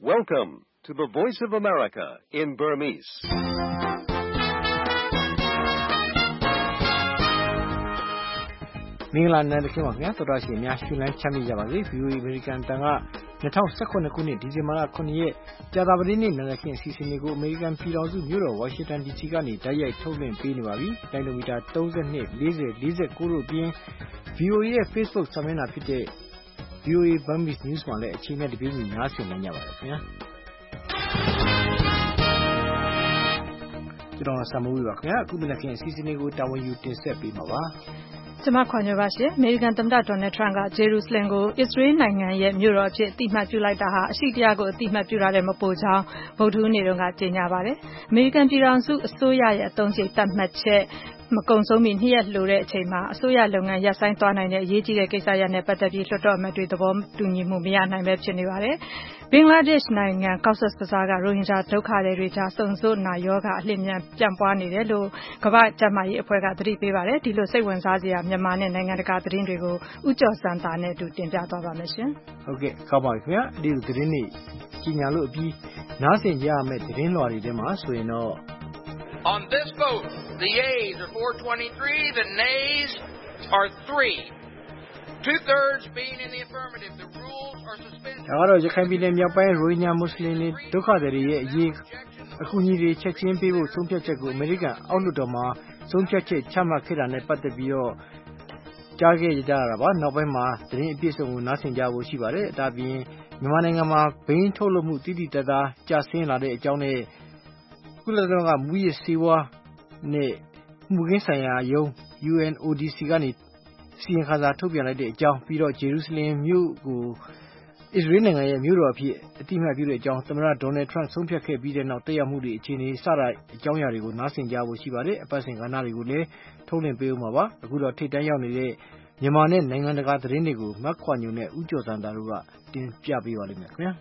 Welcome to the Voice of America in Burmese. ။မင်္ဂလာနံတခင်ပါခင်ဗျာတော်တော်ရှင်များရှင်လန်းချမ်းမြေ့ကြပါစေ VOA American တန်က2019ခုနှစ်ဒီဇင်ဘာလ9ရက်ကြာသပတေးနေ့နံတခင်အစီအစဉ်လေးကို American ပြည်ထောင်စုမြို့တော် Washington DC ကနေတိုက်ရိုက်ထုတ်လွှင့်ပေးနေပါပြီ။တိုင်းလိုမီတာ32 40 49တို့ပြင် VOA ရဲ့ Facebook စာမျက်နှာဖြစ်တဲ့ VOA Burmese News မှာလည်းအချိန်နဲ့တပြေးညီနားဆင်နိုင်ကြပါတယ်ခင်ဗျာ။ကျွန်တော်ဆာမိုးပါခင်ဗျာအခုမနက်ခင်းအစီအစဉ်လေးကိုတာဝန်ယူတင်ဆက်ပေးမှာပါ။ကျမခွန်ညွှန်ပါရှင်အမေရိကန်သမ္မတဒေါ်နယ်ထရန့်ကဂျေရုဆလင်ကိုအစ္စရေးနိုင်ငံရဲ့မြို့တော်အဖြစ်အတိအမှတ်ပြုလိုက်တာဟာအရှိတရားကိုအတိအမှတ်ပြုတာတဲ့မပိုကြောင်းဗုဒ္ဓဟူးနေ့တုန်းကကြေညာပါတယ်အမေရိကန်ပြည်ထောင်စုအစိုးရရဲ့အသုံးစရိတ်သတ်မှတ်ချက်မကုံဆုံးမီ2ရက်လိုတဲ့အချိန်မှာအစိုးရလုပ်ငန်းရပ်ဆိုင်းသွားနိုင်တဲ့အရေးကြီးတဲ့ကိစ္စရပ်နဲ့ပတ်သက်ပြီးလွှတ်တော်အမတ်တွေသဘောတူညီမှုမရနိုင်ပဲဖြစ်နေပါတယ်။ဘင်္ဂလားဒေ့ရှ်နိုင်ငံ Cox's Bazar ကရိုဟင်ဂျာဒုက္ခသည်တွေကြားစုံစို့နာရောဂါအလျင်မြန်ပြန့်ပွားနေတယ်လို့ကမ္ဘာ့ကျန်းမာရေးအဖွဲ့ကသတိပေးပါတယ်။ဒီလိုစိတ်ဝင်စားစရာမြန်မာနဲ့နိုင်ငံတကာသတင်းတွေကိုဦးကျော်စံသာနဲ့အတူတင်ပြသွားပါမယ်ရှင်။ဟုတ်ကဲ့ကောင်းပါပြီခင်ဗျာ။ဒီသတင်းတွေကြီးညာလို့အပြီးနားဆင်ကြရမယ့်သတင်းလွှာတွေထဲမှာဆိုရင်တော့ On this vote, the yeas are 423, the nays are 3. 2/3 being in the affirmative, the rules are suspended. ဒါကတော့ရခိုင်ပြည်နယ်မြောက်ပိုင်းရိုဟင်ဂျာမွတ်စလင်တွေဒုက္ခသည်တွေရဲ့အရေးအကူအညီတွေချက်ချင်းပေးဖို့ဆုံးဖြတ်ချက်ကိုအမေရိကန်အောက်လွှတ်တော်မှာဆုံးဖြတ်ချက်ချမှတ်ခဲ့တာနဲ့ပတ်သက်ပြီးတော့ကြားခဲ့ကြရတာပါနောက်ပိုင်းမှာသတင်းအပြည့်အစုံကိုနားဆင်ကြဖို့ရှိပါတယ်ဒါပြင်မြန်မာနိုင်ငံမှာဘိန်းထုတ်လုပ်မှုတိတိတသားကျဆင်းလာတဲ့အကြောင်းနဲ့ကုလသမဂ္ဂမူရစ်ဆေးဝါးနဲ့မှုခင်းဆိုင်ရာယုံ UNODC ကနေစီရင်ခါစာထုတ်ပြန်လိုက်တဲ့အကြောင်းပြီးတော့ဂျေရုဆလင်မြို့ကိုအစ္စရေးနိုင်ငံရဲ့မြို့တော်အဖြစ်အတိအမှတ်ပြုတဲ့အကြောင်းသမ္မတဒေါ်နယ်ထရန့်ဆုံးဖြတ်ခဲ့ပြီးတဲ့နောက်တက်ရောက်မှုတွေအခြေအနေစတဲ့အကြောင်းအရာတွေကိုနားဆင်ကြဖို့ရှိပါတယ်အပတ်စဉ်ကဏ္ဍတွေကိုလည်းထုတ်လွှင့်ပေးဦးမှာပါအခုတော့ထိပ်တန်းရောက်နေတဲ့မြန်မာနဲ့နိုင်ငံတကာသတင်းတွေကိုမတ်ခွာညုံနဲ့ဦးကျော်စံသာတို့ကတင်ပြပေးပါလိမ့်မယ်ခင်ဗျာ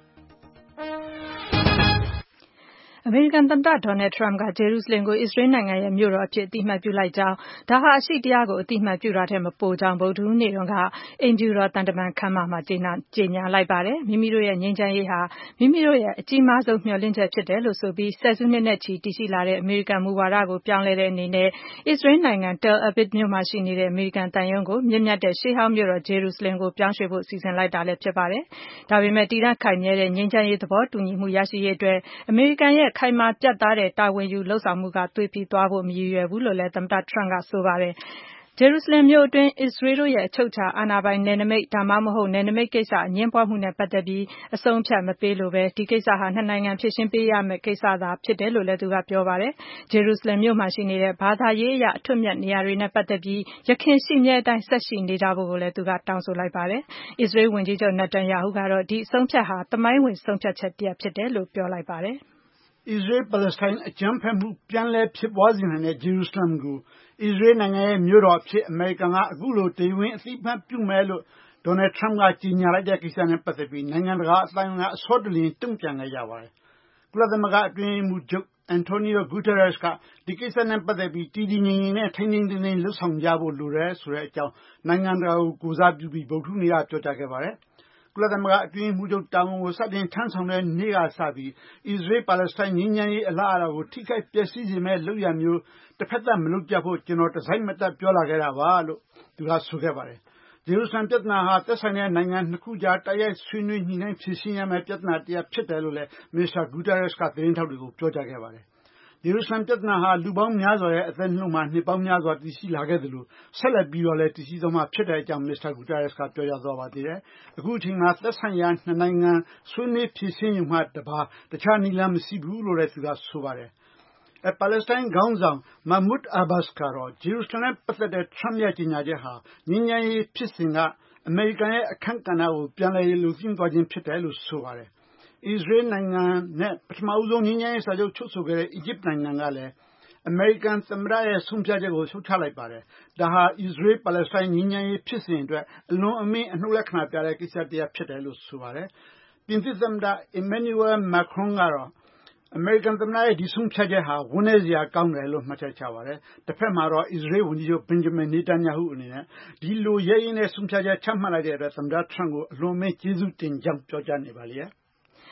အမေရိကန်သမ္မတဒေါ်နယ်ထရန့်ကဂျေရုဆလင်ကိုအစ္စရေးနိုင်ငံရဲ့မြို့တော်အဖြစ်အတိအမှတ်ပြုလိုက်ကြောင်းဒါဟာအရှိတရားကိုအတိအမှတ်ပြုတာထက်မပိုကြောင်းဗုဒ္ဓဟူးနေ့တုန်းကအိမ်ဖြူတော်တန်တမန်ခမ်းမမှာကြေညာလိုက်ပါတယ်မိမိတို့ရဲ့ငြိမ်းချမ်းရေးဟာမိမိတို့ရဲ့အကြီးမားဆုံးမျှော်လင့်ချက်ဖြစ်တယ်လို့ဆိုပြီးဆယ်စုနှစ်နဲ့ချီတည်ရှိလာတဲ့အမေရိကန်မူဝါဒကိုပြောင်းလဲတဲ့အနေနဲ့အစ္စရေးနိုင်ငံTel Avivမြို့မှာရှိနေတဲ့အမေရိကန်သံရုံးကိုမြင့်မြတ်တဲ့ရှေးဟောင်းမြို့တော်ဂျေရုဆလင်ကိုပြောင်းရွှေ့ဖို့စီစဉ်လိုက်တာလည်းဖြစ်ပါတယ်ဒါပေမဲ့တည်တံ့ခိုင်မြဲတဲ့ငြိမ်းချမ်းရေးသဘောတူညီမှုရရှိရေးအတွက်အမေရိကန်ရဲ့ခိုင်မာပြတ်သားတဲ့တာဝန်ယူလှုပ်ဆောင်မှုကသွေဖီသွားဖို့မရည်ရွယ်ဘူးလို့လည်းသမ္မတထရန့်ကဆိုပါတယ်ဂျေရုဆလင်မြို့အတွင်းအစ္စရေးတို့ရဲ့အချုပ်အခြာအာဏာပိုင်နယ်နိမိတ်ဒါမှမဟုတ်နယ်နိမိတ်ကိစ္စအငြင်းပွားမှုနဲ့ပတ်သက်ပြီးအဆုံးအဖြတ်မပေးလိုပဲဒီကိစ္စဟာနှစ်နိုင်ငံဖြေရှင်းပေးရမယ့်ကိစ္စသာဖြစ်တယ်လို့လည်းသူကပြောပါတယ်ဂျေရုဆလင်မြို့မှာရှိနေတဲ့ဘာသာရေးအရအထွတ်မြတ်နေရာတွေနဲ့ပတ်သက်ပြီးယခင်ရှိမြဲအတိုင်းဆက်ရှိနေကြဖို့ကိုလည်းသူကတောင်းဆိုလိုက်ပါတယ်အစ္စရေးဝန်ကြီးချုပ်နက်တန်ယာဟုကတော့ဒီအဆုံးအဖြတ်ဟာသမိုင်းဝင်ဆုံးဖြတ်ချက်တစ်ရပ်ဖြစ်တယ်လို့ပြောလိုက်ပါတယ်အစ္စရေး-ပါလက်စတိုင်းအကြမ်းဖက်မှုပြန်လည်ဖြစ်ပွားစေနိုင်တဲ့ဂျေရုဆလမ်ကိုအစ္စရေးနိုင်ငံရဲ့မြို့တော်အဖြစ်အမေရိကန်ကအခုလိုတရားဝင်အသိအမှတ်ပြုမယ်လို့ဒေါ်နယ်ထရန့်ကကြေညာလိုက်တဲ့ကိစ္စနဲ့ပတ်သက်ပြီးနိုင်ငံတကာအတိုင်းအဝန်ကအစောတလျင်တုံ့ပြန်ခဲ့ကြပါတယ်။ကုလသမဂ္ဂအတွင်းရေးမှူးချုပ်အန်တိုနီယိုဂူတာရက်စ်ကဒီကိစ္စနဲ့ပတ်သက်ပြီးတည်တည်ငြိမ်ငြိမ်နဲ့ထိန်းထိန်းသိမ်းသိမ်းလှုပ်ဆောင်ကြဖို့လိုတယ်ဆိုတဲ့အကြောင်းနိုင်ငံတကာကိုကိုးစားပြုပြီးဗုဒ္ဓဟူးနေ့ကပြောကြားခဲ့ပါတယ်။ကုလသမဂ္ဂအတွင်းရေးမှူးချုပ်တာဝန်ကိုစတင်ထမ်းဆောင်တဲ့နေ့ကစပြီးအစ္စရေး-ပါလက်စတိုင်းငြိမ်းချမ်းရေးအလားအလာကိုထိခိုက်ပျက်စီးစေမယ့်လုပ်ရပ်မျိုးတစ်ဖက်သက်မလုပ်ကြဖို့ကျွန်တော်တစိုက်မတ်တပ်ပြောလာခဲ့တာပါလို့သူကဆိုခဲ့ပါတယ်။ဂျေရုဆလမ်ပြဿနာဟာသက်ဆိုင်တဲ့နိုင်ငံနှစ်ခုကြားတိုက်ရိုက်ဆွေးနွေးညှိနှိုင်းဖြေရှင်းရမယ့်ပြဿနာတစ်ရပ်ဖြစ်တယ်လို့လည်းမစ္စတာဂူတာရက်စ်ကသတင်းထောက်တွေကိုပြောကြားခဲ့ပါတယ်။ဂျေရုဆလမ်ပြဿနာဟာလူပေါင်းများစွာရဲ့အသက်နှုတ်မှာနှစ်ပေါင်းများစွာတည်ရှိလာခဲ့သလိုဆက်လက်ပြီးတော့လည်းတည်ရှိသွားမှာဖြစ်တဲ့အကြောင်းမစ္စတာဂူတာရက်စ်ကပြောကြားသွားပါသေးတယ်။အခုအချိန်မှာသက်ဆိုင်ရာနှစ်နိုင်ငံဆွေးနွေးဖြေရှင်းရုံမှတခြားနည်းလမ်းမရှိဘူးလို့လည်းသူကဆိုပါတယ်။ပါလက်စတိုင်းခေါင်းဆောင်မာမုဒ်အာဘတ်စ်ကတော့ဂျေရုဆလမ်နဲ့ပတ်သက်တဲ့ထရန့်ရဲ့ကြေညာချက်ဟာငြိမ်းချမ်းရေးဖြစ်စဉ်ကအမေရိကန်ရဲ့အခန်းကဏ္ဍကိုပြန်လည်ရုပ်သိမ်းသွားခြင်းဖြစ်တယ်လို့ဆိုပါတယ်။အစ္စရေးနိုင်ငံနဲ့ပထမဦးဆုံးငြိမ်းချမ်းရေးစာချုပ်ချုပ်ဆိုခဲ့တဲ့အီဂျစ်နိုင်ငံကလည်းအမေရိကန်သမ္မတရဲ့ဆုံးဖြတ်ချက်ကိုရှုတ်ချလိုက်ပါတယ်။ဒါဟာအစ္စရေး-ပါလက်စတိုင်းငြိမ်းချမ်းရေးဖြစ်စဉ်အတွက်အလွန်အမင်းအနှုတ်လက္ခဏာပြတဲ့ကိစ္စတစ်ရပ်ဖြစ်တယ်လို့ဆိုပါတယ်။ပြင်သစ်သမ္မတအီမန်နျူရယ်မက်ခရွန်ကတော့အမေရိကန်သမ္မတရဲ့ဒီဆုံးဖြတ်ချက်ဟာဝမ်းနည်းစရာကောင်းတယ်လို့မှတ်ချက်ချပါတယ်။တစ်ဖက်မှာတော့အစ္စရေးဝန်ကြီးချုပ်ဘင်ဂျမင်နေတန်ယာဟုအနေနဲ့ဒီလိုရဲရင့်တဲ့ဆုံးဖြတ်ချက်ချမှတ်လိုက်တဲ့အတွက်သမ္မတထရန့်ကိုအလွန်အမင်းကျေးဇူးတင်ကြောင်းပြောကြားနေပါလေ။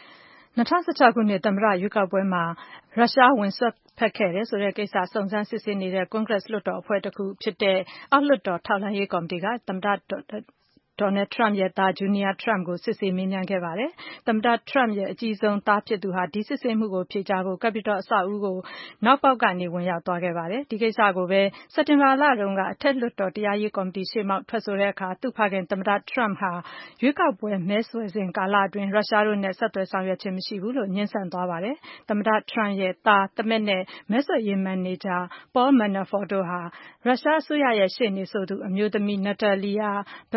2016 ခုနှစ်သမ္မတရွေးကောက်ပွဲမှာရုရှားဝင်စွက်ဖက်ခဲ့တယ်ဆိုတဲ့ကိစ္စစုံစမ်းစစ်ဆေးနေတဲ့ ကွန်ဂရက်လွှတ်တော်အဖွဲ့တစ်ခုဖြစ်တဲ့ အောက်လွှတ်တော်ထောက်လှမ်းရေးကော်မတီကသမ္မတDonald Trump ရဲ့သား Junior Trump ကိုစစ်ဆေးမေးမြန်းခဲ့ပါတယ်။သမ္မတ Trump ရဲ့အကြီးဆုံးသားဖြစ်သူဟာဒီစစ်ဆေးမှုကိုဖြေကြားဖို့ Capitol အဆောက်အဦးကိုနောက်ပေါက်ကနေဝင်ရောက်သွားခဲ့ပါတယ်။ဒီကိစ္စကိုပဲစက်တင်ဘာလတုန်းကအထက်လွှတ်တော်တရားရေးကော်မတီရှေ့မှောက်ထွက်ဆိုတဲ့အခါသူ့ဖခင်သမ္မတ Trump ဟာရွေးကောက်ပွဲမဲဆွယ်စဉ်ကာလအတွင်းရုရှားတို့နဲ့ဆက်သွယ်ဆောင်ရွက်ခြင်းမရှိဘူးလို့ငြင်းဆန်သွားပါတယ်။သမ္မတ Trump ရဲ့သားသမက်နဲ့မဲဆွယ်ရေးမန်နေဂျာ Paul Manafort တို့ဟာရုရှားအစိုးရရဲ့ရှေ့နေဆိုသူအမျိုးသမီး Natalia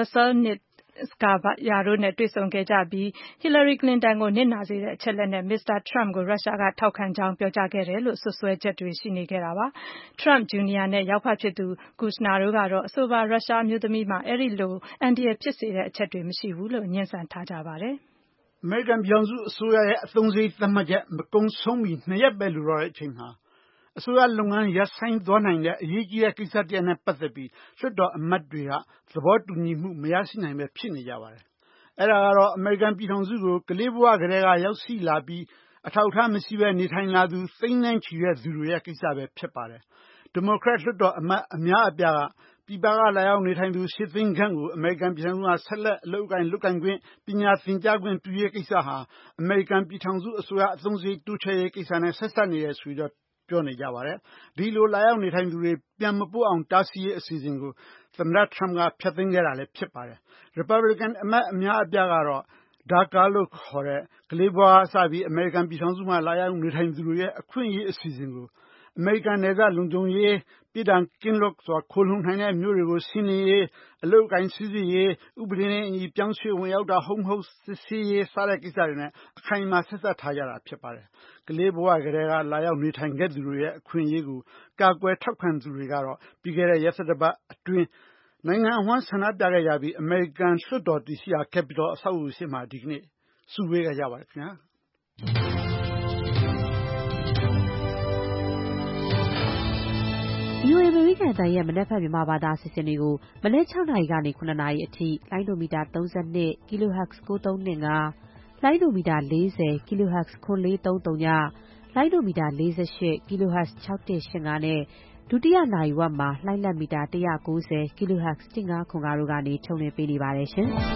Veselnitskaya တို့နဲ့တွေ့ဆုံခဲ့ကြပြီး Hillary Clinton ကိုနစ်နာစေတဲ့အချက်လက်နဲ့ Mr. Trump ကိုရုရှားကထောက်ခံကြောင်းပြောကြားခဲ့တယ်လို့စွပ်စွဲချက်တွေရှိနေခဲ့တာပါ။ Trump Jr. နဲ့ယောက်ဖဖြစ်သူ Kushner တို့ကတော့အဆိုပါရုရှားအမျိုးသမီးမှာအဲဒီလိုအန္တရာယ်ဖြစ်စေတဲ့အချက်တွေမရှိဘူးလို့ငြင်းဆန်ထားကြပါတယ်။အမေရိကန်ပြည်ထောင်စုအစိုးရရဲ့အသုံးစရိတ်သတ်မှတ်ချက်မကုန်ဆုံးမီ2 ရက်ပဲလိုတော့တဲ့အချိန်မှာအစိုးရလုပ်ငန်းရပ်ဆိုင်းသွားနိုင်တဲ့အရေးကြီးတဲ့ကိစ္စတစ်ရပ်နဲ့ပတ်သက်ပြီးလွှတ်တော်အမတ်တွေကသဘောတူညီမှုမရရှိနိုင်ပဲဖြစ်နေကြပါတယ်။အဲဒါကတော့အမေရိကန်ပြည်ထောင်စုကိုကလေးဘဝကတည်းကရောက်ရှိလာပြီးအထောက်အထားမရှိပဲနေထိုင်လာသူသိန်းနဲ့ချီတဲ့သူတွေရဲ့ကိစ္စပဲဖြစ်ပါတယ်။ဒီမိုကရက်လွှတ်တော်အမတ်အများအပြားကပြည်ပကလာရောက်နေထိုင်သူ8 သိန်းခန့်ကိုအမေရိကန်ပြည်ထောင်စုကဆက်လက်အလုပ်အကိုင်လုပ်ကိုင်ခွင့်ပညာသင်ကြားခွင့်ပြုရေးကိစ္စဟာအမေရိကန်ပြည်ထောင်စုအစိုးရအသုံးစရိတ်တိုးချဲ့ရေးကိစ္စနဲ့ဆက်စပ်နေရဆိုတော့ပြောနေကြပါတယ်။ဒီလိုလာရောက်နေထိုင်သူတွေပြန်မပို့အောင်တားဆီးရေးအစီအစဉ်ကိုသမ္မတ Trump ကဖျက်သိမ်းခဲ့တာလည်းဖြစ်ပါတယ်။ Republican အမတ်အများအပြားကတော့DACA လို့ခေါ်တဲ့ကလေးဘဝအစပြီးအမေရိကန်ပြည်ထောင်စုမှာလာရောက်နေထိုင်သူတွေရဲ့အခွင့်အရေးအစီအစဉ်ကိုအမေရိကန်နယ်စပ်လုံခြုံရေးပြည်ထောင်ကင်းလွတ်စွာခိုလှုံနိုင်တဲ့မြို့တွေကိုရှင်းလင်းရေးအလုပ်အကိုင်စီစစ်ရေးဥပဒေနဲ့အညီပြောင်းရွှေ့ဝင်ရောက်တာဟုတ်မဟုတ်စစ်ဆေးရေးစတဲ့ကိစ္စတွေနဲ့အခိုင်အမာဆက်စပ်ထားကြတာဖြစ်ပါတယ်။ကလေးဘဝကတည်းကလာရောက်နေထိုင်ခဲ့သူတွေရဲ့အခွင့်အရေးကိုကာကွယ်ထောက်ခံသူတွေကတော့ပြီးခဲ့တဲ့ရက်သတ္တပတ်အတွင်းနိုင်ငံအဝှမ်းဆန္ဒပြခဲ့ကြပြီးအမေရိကန်လွှတ်တော်တည်ရှိရာ Capitol အဆောက်အဦရှိမှာဒီကနေ့စုဝေးခဲ့ကြပါတယ်ခင်ဗျာ။ VOA အမေရိကန်အသံရဲ့မနက်ဖြန်မြန်မာဘာသာအစီအစဉ်တွေကိုမနက်6 နာရီကနေ9 နာရီအထိလိုင်းဒိုမီတာ32 kHz 9325လိုင်းဒိုမီတာ40 kHz 9430လိုင်းဒိုမီတာ48 kHz 6185နဲ့ဒုတိယနာရီဝက်မှာလှိုင်းလက်မီတာ190 kHz 1505တို့ကနေထုတ်လွှင့်ပေးနေပါတယ်ရှင်။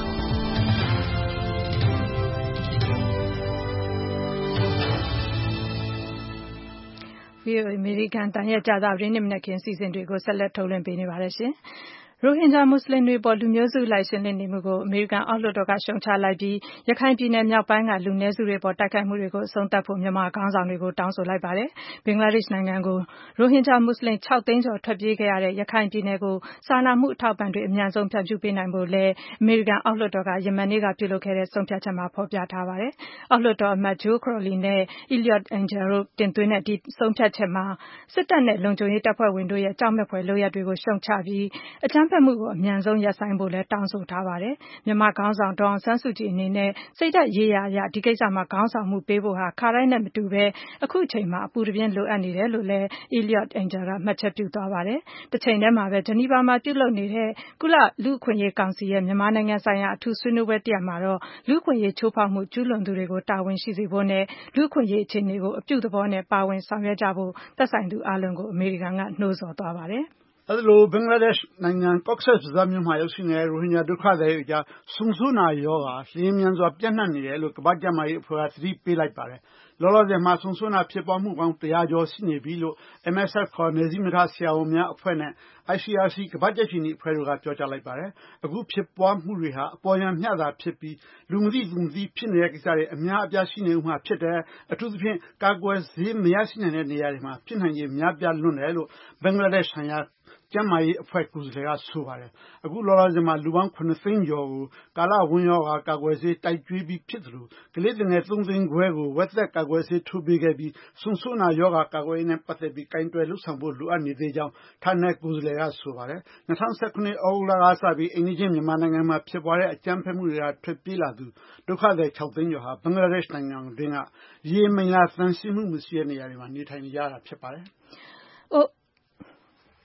အမေရိကန်တန်ရဲ့ကြာသပတေးနေ့မနက်ခင်းစီစဉ်တွေကိုဆက်လက်ထုတ်လွှင့်ပေးနေပါတယ်ရှင်။ရိုဟင်ဂျာမွတ်စလင်တွေပေါ်လူမျိုးစုလိုက်ရှင်းလင်းနေမှုကိုအမေရိကန်အောက်လွှတ်တော်ကရှုတ်ချလိုက်ပြီးရခိုင်ပြည်နယ်မြောက်ပိုင်းကလူနည်းစုတွေပေါ်တိုက်ခိုက်မှုတွေကိုအဆုံးသတ်ဖို့မြန်မာခေါင်းဆောင်တွေကိုတောင်းဆိုလိုက်ပါတယ်။ဘင်္ဂလားဒေ့ရှ်နိုင်ငံကိုရိုဟင်ဂျာမွတ်စလင်6 သိန်းကျော်ထွက်ပြေးခဲ့ရတဲ့ရခိုင်ပြည်နယ်ကိုစာနာမှုအထောက်အပံ့တွေအမြန်ဆုံးဖြန့်ဖြူးပေးနိုင်ဖို့လည်းအမေရိကန်အောက်လွှတ်တော်ကယမန်နေ့ကပြုလုပ်ခဲ့တဲ့ဆုံးဖြတ်ချက်မှာဖော်ပြထားပါတယ်။အောက်လွှတ်တော်အမတ် Joe Crowley နဲ့ Eliot Engel တို့တင်သွင်းတဲ့ဒီဆုံးဖြတ်ချက်မှာစစ်တပ်နဲ့လုံခြုံရေးတပ်ဖွဲ့ဝင်တို့ရဲ့ကြောက်မက်ဖွယ်လုပ်ရပ်တွေကိုရှုတ်ချပြီးအကြမ်းဖက်မှုကိုအမြန်ဆုံးရပ်ဆိုင်းဖို့လည်းတောင်းဆိုထားပါတယ်။မြန်မာခေါင်းဆောင်ဒေါ်အောင်ဆန်းစုကြည်အနေနဲ့စိတ်ဓာတ်ရေးရာအရဒီကိစ္စမှာခေါင်းဆောင်မှုပေးဖို့ဟာခါတိုင်းနဲ့မတူဘဲအခုအချိန်မှာအပူတပြင်းလိုအပ်နေတယ်လို့လည်း Eliot Engel ကမှတ်ချက်ပြုသွားပါတယ်။တစ်ချိန်တည်းမှာပဲဂျနီဗာမှာပြုလုပ်နေတဲ့ကုလလူ့အခွင့်အရေးကောင်စီရဲ့မြန်မာနိုင်ငံဆိုင်ရာအထူးဆွေးနွေးပွဲတစ်ရပ်မှာတော့လူ့အခွင့်အရေးချိုးဖောက်မှုကျူးလွန်သူတွေကိုတာဝန်ရှိစေဖို့နဲ့လူ့အခွင့်အရေးအခြေအနေကိုအပြုသဘောနဲ့ပါဝင်ဆောင်ရွက်ကြဖို့သက်ဆိုင်သူအားလုံးကိုအမေရိကန်ကနှိုးဆော်သွားပါတယ်။အဲဒီလိုဘင်္ဂလားဒေ့ရှ်နိုင်ငံ Cox's Bazar မြို့မှာရောက်ရှိနေတဲ့ရိုဟင်ဂျာဒုက္ခသည်တွေကြားဆုံဆိုးနာရောဂါလျင်မြန်စွာပြန့်နှံ့နေတယ်လို့ကမ္ဘာ့ကျန်းမာရေးအဖွဲ့ကသတိပေးလိုက်ပါတယ်။လောလောဆယ်မှာဆုံဆိုးနာဖြစ်ပွားမှုပေါင်း100ကျော်ရှိနေပြီလို့ MSF ခေါ်နယ်စည်းမခြားဆရာဝန်များအဖွဲ့နဲ့ ICRC ကမ္ဘာ့ကြက်ခြေနီအဖွဲ့တို့ကပြောကြားလိုက်ပါတယ်။အခုဖြစ်ပွားမှုတွေဟာအပေါ်ယံမျှတာဖြစ်ပြီးလူမသိသူမသိဖြစ်နေတဲ့ကိစ္စတွေအများအပြားရှိနေဦးမှာဖြစ်တယ်။အထူးသဖြင့်ကာကွယ်ဆေးမရရှိနိုင်တဲ့နေရာတွေမှာဖြစ်နိုင်ခြေများပြားလွန်းတယ်လို့ဘင်္ဂလားဒေ့ရှ်ဆိုင်ရာကျန်းမာရေးအဖွဲ့ကိုယ်စားလှယ်ကဆိုပါတယ်။အခုလောလောဆယ်မှာလူပေါင်း9 သိန်းကျော်ကိုကာလဝမ်းရောဂါကာကွယ်ဆေးတိုက်ကျွေးပြီးဖြစ်သလိုကလေးငယ်3 သိန်းခွဲကိုဝက်သက်ကာကွယ်ဆေးထိုးပေးခဲ့ပြီးဆုံဆိုးနာရောဂါကာကွယ်ရေးနဲ့ပတ်သက်ပြီးကိုင်တွယ်လုပ်ဆောင်ဖို့လိုအပ်နေသေးကြောင်းဌာနကိုယ်စားလှယ်ကဆိုပါတယ်။2019 ဩဂုတ်လကစပြီးအိမ်နီးချင်းမြန်မာနိုင်ငံမှာဖြစ်ပွားတဲ့အကြမ်းဖက်မှုတွေကထွက်ပြေးလာသူဒုက္ခသည်6 သိန်းကျော်ဟာဘင်္ဂလားဒေ့ရှ်နိုင်ငံတွင်းကရေမိလ္လာသန့်ရှင်းမှုမရှိတဲ့နေရာတွေမှာနေထိုင်နေကြတာဖြစ်ပါတယ်။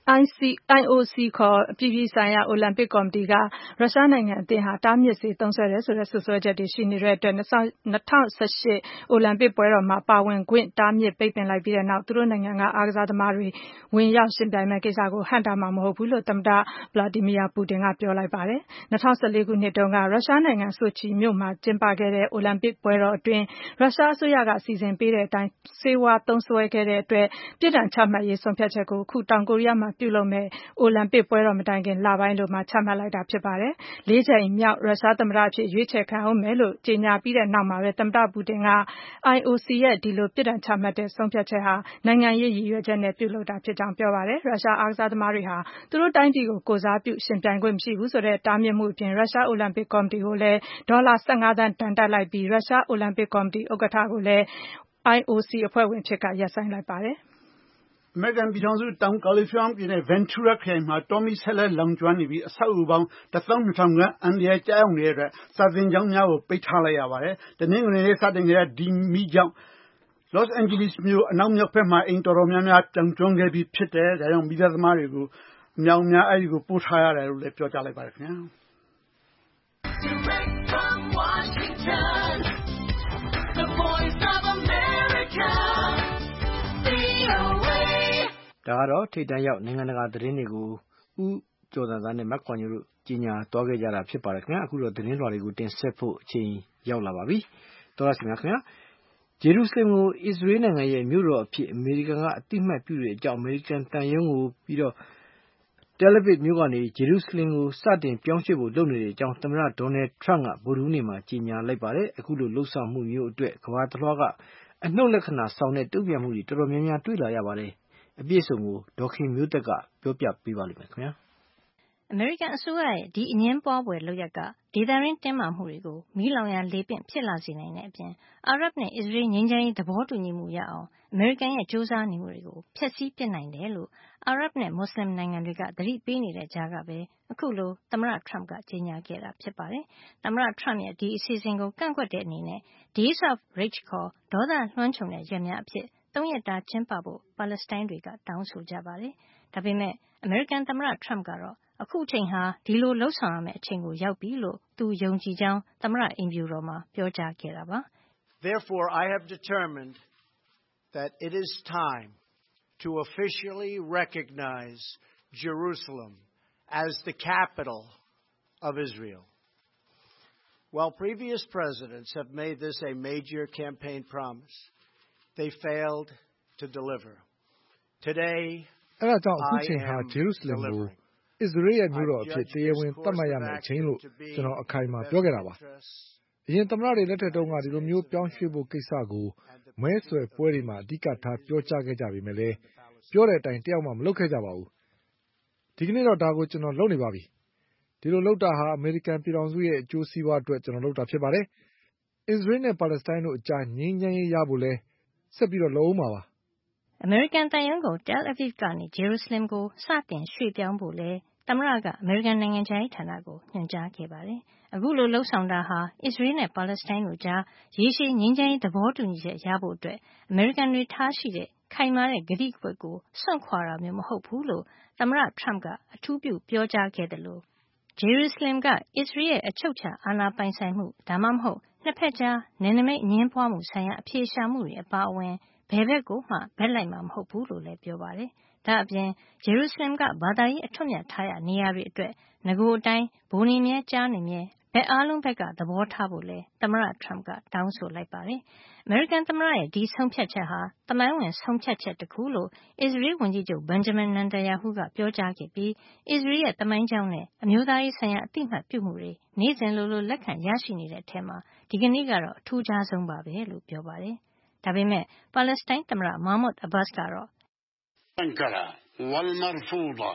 IOC ခေါ်အပြည်ပြည်ဆိုင်ရာအိုလံပစ်ကော်မတီကရုရှားနိုင်ငံအသင်းဟာတားမြစ်ဆေးသုံးစွဲတယ်ဆိုတဲ့စွပ်စွဲချက်တွေရှိနေတဲ့အတွက်2018အိုလံပစ်ပွဲတော်မှာပါဝင်ခွင့်တားမြစ်ပိတ်ပင်လိုက်ပြီးတဲ့နောက်သူတို့နိုင်ငံကအားကစားသမားတွေဝင်ရောက်ယှဉ်ပြိုင်မယ့်ကိစ္စကိုဟန့်တားမှာမဟုတ်ဘူးလို့သမ္မတ Vladimir Putin ကပြောလိုက်ပါတယ်။2014ခုနှစ်တုန်းကရုရှားနိုင်ငံဆိုချီမြို့မှာကျင်းပခဲ့တဲ့အိုလံပစ်ပွဲတော်အတွင်းရုရှားအစိုးရကစီစဉ်ပေးတဲ့အတိုင်းဆေးဝါးသုံးစွဲခဲ့တဲ့အတွက်ပြစ်ဒဏ်ချမှတ်ရေးဆုံးဖြတ်ချက်ကိုအခုတောင်ကိုရီးယားမှာပြုလုပ်မယ့်အိုလံပစ်ပွဲတော်မတိုင်ခင်လပိုင်းလိုမှာချမှတ်လိုက်တာဖြစ်ပါတယ်။၄ ကြိမ်မြောက်ရုရှားသမ္မတအဖြစ်ရွေးချယ်ခံအောင်မယ်လို့ကြေညာပြီးတဲ့နောက်မှာပဲသမ္မတပူတင်က IOC ရဲ့ဒီလိုပြစ်ဒဏ်ချမှတ်တဲ့ဆုံးဖြတ်ချက်ဟာနိုင်ငံရေးရည်ရွယ်ချက်နဲ့ပြုလုပ်တာဖြစ်ကြောင်းပြောပါတယ်။ရုရှားအားကစားသမားတွေဟာသူတို့တိုင်းပြည်ကိုကိုယ်စားပြုယှဉ်ပြိုင်ခွင့်မရှိဘူးဆိုတဲ့တားမြစ်မှုအပြင်ရုရှားအိုလံပစ်ကော်မတီကိုလည်းဒေါ်လာ15 သန်းဒဏ်တပ်လိုက်ပြီးရုရှားအိုလံပစ်ကော်မတီဥက္ကဋ္ဌကိုလည်း IOC အဖွဲ့ဝင်ဖြစ်ကရပ်ဆိုင်းလိုက်ပါတယ်။အမေရိကန်ပြည်ထောင်စုတောင်ကာလီဖိုးနီးယားပြည်နယ် Ventura ခရိုင်မှာတောမီးဆက်လက်လောင်ကျွမ်းနေပြီးအဆောက်အဦပေါင်း12,000 ခန့်အန္တရာယ်ကျရောက်နေတဲ့အတွက်စာသင်ကျောင်းများကိုပိတ်ထားလိုက်ရပါတယ်။တနင်္ဂနွေနေ့စတင်ခဲ့တဲ့ဒီမီးကြောင့်Los Angeles မြို့အနောက်မြောက်ဘက်မှာအိမ်တော်တော်များများပြောင်ကျွမ်းခဲ့ပြီးဖြစ်တယ်။ဒါကြောင့်မီးသတ်သမားတွေကိုအများအဲဒီကိုပို့ထားရတယ်လို့လည်းပြောကြားလိုက်ပါတယ်ခင်ဗျာ။ Direct from Washington, the voice of America, VOA ဒါကတော့ထိပ်တန်းရောက်နိုင်ငံတကာသတင်းတွေကိုဦးကျော်သားနဲ့မက်ခွန်ညိုတို့ကြီးညာသွားခဲ့ကြတာဖြစ်ပါတယ်ခင်ဗျာအခုတော့သတင်းလွှာတွေကိုတင်ဆက်ဖို့အချိန်ရောက်လာပါပြီတော်ရရှိမြခင်ဗျာဂျေရုဆလင်ကိုအစ္စရေးနိုင်ငံရဲ့မြို့တော်အဖြစ်အမေရိကန်ကအသိမှတ်ပြုတဲ့အကြောင်းအမေရိကန်တန်ယုံကိုပြီးတော့Tel Aviv မြို့ကနေဂျေရုဆလင်ကိုစတင်ပြောင်းရွှေ့ဖို့လုပ်နေတဲ့အကြောင်းသမ္မတဒေါ်နယ်ထရန့်ကဗုဒ္ဓဟူးနေ့မှာကြေညာလိုက်ပါတယ်အခုလိုလှုပ်ဆောင်မှုမျိုးအတွက်ကမ္ဘာတစ်လွှားကအနှုတ်လက္ခဏာဆောင်တဲ့တုံ့ပြန်မှုတွေတော်တော်များများတွေ့လာရပါတယ်အပြည့်အစုံကိုဒေါခင်မျိုးသက်ကပြောပြပေးပါလိမ့်မယ်ခင်ဗျာအမေရိကန်အစိုးရရဲ့ဒီအငြင်းပွားဖွယ်လုပ်ရပ်ကဒေသရင်းတင်းမာမှုတွေကိုမီးလောင်ရာလေပင့်ဖြစ်လာစေနိုင်တဲ့အပြင်အာရပ်နဲ့အစ္စရေးငြိမ်းချမ်းရေးသဘောတူညီမှုရအောင်အမေရိကန်ရဲ့ကြိုးစားနေမှုတွေကိုဖျက်ဆီးပစ်နိုင်တယ်လို့အာရပ်နဲ့မွတ်စလင်နိုင်ငံတွေကသတိပေးနေတဲ့ကြားကပဲအခုလိုသမ္မတထရမ့်ကကြေညာခဲ့တာဖြစ်ပါတယ်။သမ္မတထရမ့်ရဲ့ဒီအစီအစဉ်ကိုကန့်ကွက်တဲ့အနေနဲ့ Days of Rage ခေါ်ဒေါသလွှမ်းခြုံတဲ့ရက်များအဖြစ်3 ရက်တာကျင်းပဖို့ပါလက်စတိုင်းတွေကတောင်းဆိုကြပါတယ်။ဒါပေမဲ့အမေရိကန်သမ္မတထရမ့်ကတော့အခုအချိန်ဟာဒီလိုလှုပ်ဆောင်ရမယ့်အချိန်ကိုရောက်ပြီလို့သူယုံကြည်ကြောင်းသမ္မတအိမ်ဖြူတော်မှာပြောကြားခဲ့တာပါ။ Therefore, I have determined that it is time to officially recognize Jerusalem as the capital of Israel. While previous presidents have made this a major campaign promise, they failed to deliver. Today, အဲဒါကြောင့်အခုချိန်ဟာဂျေရုဆလင်ကိုအစ္စရေးရဲ့မြို့တော်အဖြစ်တရားဝင်သတ်မှတ်ရမယ့်အချိန်လို့ကျွန်တော်အခိုင်အမာပြောခဲ့တာပါ။အရင်သမ္မတတွေလက်ထက်တုန်းကဒီလိုမျိုးပြောင်းရွှေ့ဖို့ကိစ္စကိုမဲဆွယ်ပွဲတွေမှာအဓိကထားပြောကြားခဲ့ကြပေမဲ့လည်းပြောတဲ့အတိုင်းတယောက်မှမလုပ်ခဲ့ကြပါဘူး။ဒီကနေ့တော့ဒါကိုကျွန်တော်လုပ်နေပါပြီ။ဒီလိုလုပ်တာဟာအမေရိကန်ပြည်ထောင်စုရဲ့အကျိုးစီးပွားအတွက်ကျွန်တော်လုပ်တာဖြစ်ပါတယ်။အစ္စရေးနဲ့ပါလက်စတိုင်းတို့အကြားငြိမ်းချမ်းရေးရဖို့လဲဆက်ပြီးတော့လုပ်အောင်ပါပါအမေရိကန်တန်ယုံကို Tel Aviv ကနေဂျေရုဆလင်ကိုစတင်ရွှေ့ပြောင်းဖို့လဲသမ္မတကအမေရိကန်နိုင်ငံခြားရေးဌာနကိုညွှန်ကြားခဲ့ပါတယ်။အခုလိုလှုပ်ဆောင်တာဟာအစ္စရေးနဲ့ပါလက်စတိုင်းတို့ကြားရေရှည်ငြိမ်းချမ်းရေးသဘောတူညီချက်ရဖို့အတွက်အမေရိကန်တွေထားရှိတဲ့ခိုင်မာတဲ့ကတိကဝတ်ကိုစွန့်ခွာတာမျိုးမဟုတ်ဘူးလို့သမ္မတထရမ့်ကအထူးပြုပြောကြားခဲ့တယ်လို့ဂျေရုဆလင်ကအစ္စရေးရဲ့အချုပ်အခြာအာဏာပိုင်ဆိုင်မှုဒါမှမဟုတ်နှစ်ဖက်ကြားနယ်နိမိတ်အငြင်းပွားမှုဆိုင်ရာအဖြေရှာမှုတွေအပါအဝင်ဘယ်ဘက်ကိုမှဘက်လိုက်မှာမဟုတ်ဘူးလို့လည်းပြောပါတယ်။ဒါ့အပြင်ဂျေရုဆလင်ကဘာသာရေးအထွတ်မြတ်ထားရာနေရာတွေအတွက်ငကိုအတိုင်းဗိုလ်နေမြဲကြားနေမြဲဘက်အားလုံးဘက်ကသဘောထားဖို့လည်းသမ္မတထရမ့်ကတောင်းဆိုလိုက်ပါတယ်။အမေရိကန်သမ္မတရဲ့ဒီဆုံးဖြတ်ချက်ဟာသမိုင်းဝင်ဆုံးဖြတ်ချက်တစ်ခုလို့အစ္စရေးဝန်ကြီးချုပ်ဘန်ဂျမင်နန်တယာဟုကပြောကြားခဲ့ပြီးအစ္စရေးရဲ့သမိုင်းကြောင်းနဲ့အမျိုးသားရေးဆိုင်ရာအသိမှတ်ပြုမှုတွေနေ့စဉ်လိုလက်ခံရရှိနေတဲ့အထက်မှာဒီကနေ့ကတော့အထူးခြားဆုံးပါပဲလို့ပြောပါတယ်။ဒါပေမဲ့ပါလက်စတိုင်းသမ္မတမာမွတ်အဘတ်စ်ကတော့ أنقرة والمرفوضة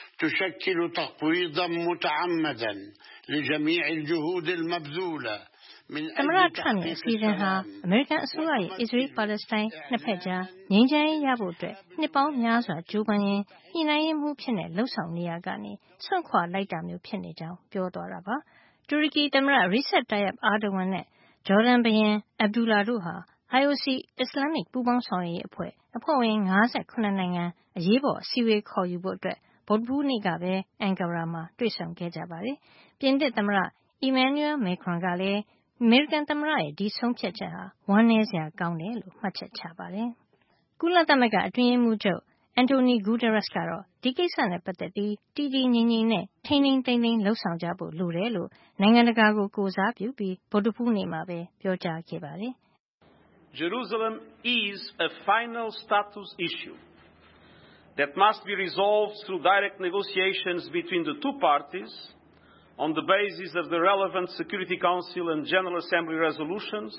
تشكل تقويضا متعمدا لجميع الجهود المبذولة من သမ္မတထရမ့်ရဲ့အစီအစဉ်ဟာအမေရိကန်အစိုးရရဲ့အစ္စရေးပါလက်စတိုင်းနှစ်ဖက်ကြားငြိမ်းချမ်းရေးရဖို့အတွက်နှစ်ပေါင်းများစွာကြိုးပမ်းရင်းညှိနှိုင်းရေးမှုဖြစ်တဲ့လှုပ်ဆောင်နေရကနေစွန့်ခွာလိုက်တာမျိုးဖြစ်နေကြောင်းပြောသွားတာပါ။တူရကီသမ္မတရီဆက်တာယပ်အာဒိုဝမ်နဲ့ဂျော်ဒန်ဘုရင်အဗ်ဒူလာတို့ဟာ IOC အစ္စလာမစ်ပူးပေါင်းဆောင်ရွက်ရေးအဖွဲ့ဝင်58နိုင်ငံအရေးပေါ်အစည်းအဝေးခေါ်ယူဖို့အတွက်ဗုဒ္ဓဟူးနေ့ကပဲအန်ကာရာမှာတွေ့ဆုံခဲ့ကြပါတယ်။ပြင်သစ်သမ္မတ Emmanuel Macron ကလည်းအမေရိကန်သမ္မတရဲ့ဒီဆုံးဖြတ်ချက်ဟာဝမ်းနည်းစရာကောင်းတယ်လို့မှတ်ချက်ချပါတယ်။ကုလသမဂ္ဂအတွင်းရေးမှူးချုပ် Antonio Guterres ကတော့ဒီကိစ္စနဲ့ပတ်သက်ပြီးတည်တည်ငြိမ်ငြိမ်နဲ့ထိန်းထိန်းသိမ်းသိမ်းလုပ်ဆောင်ကြဖို့လိုတယ်လို့နိုင်ငံတကာကိုကိုယ်စားပြုပြီးဗုဒ္ဓဟူးနေ့မှာပဲပြောကြားခဲ့ပါတယ်။ Jerusalem is a final status issue that must be resolved through direct negotiations between the two parties on the basis of the relevant Security Council and General Assembly resolutions,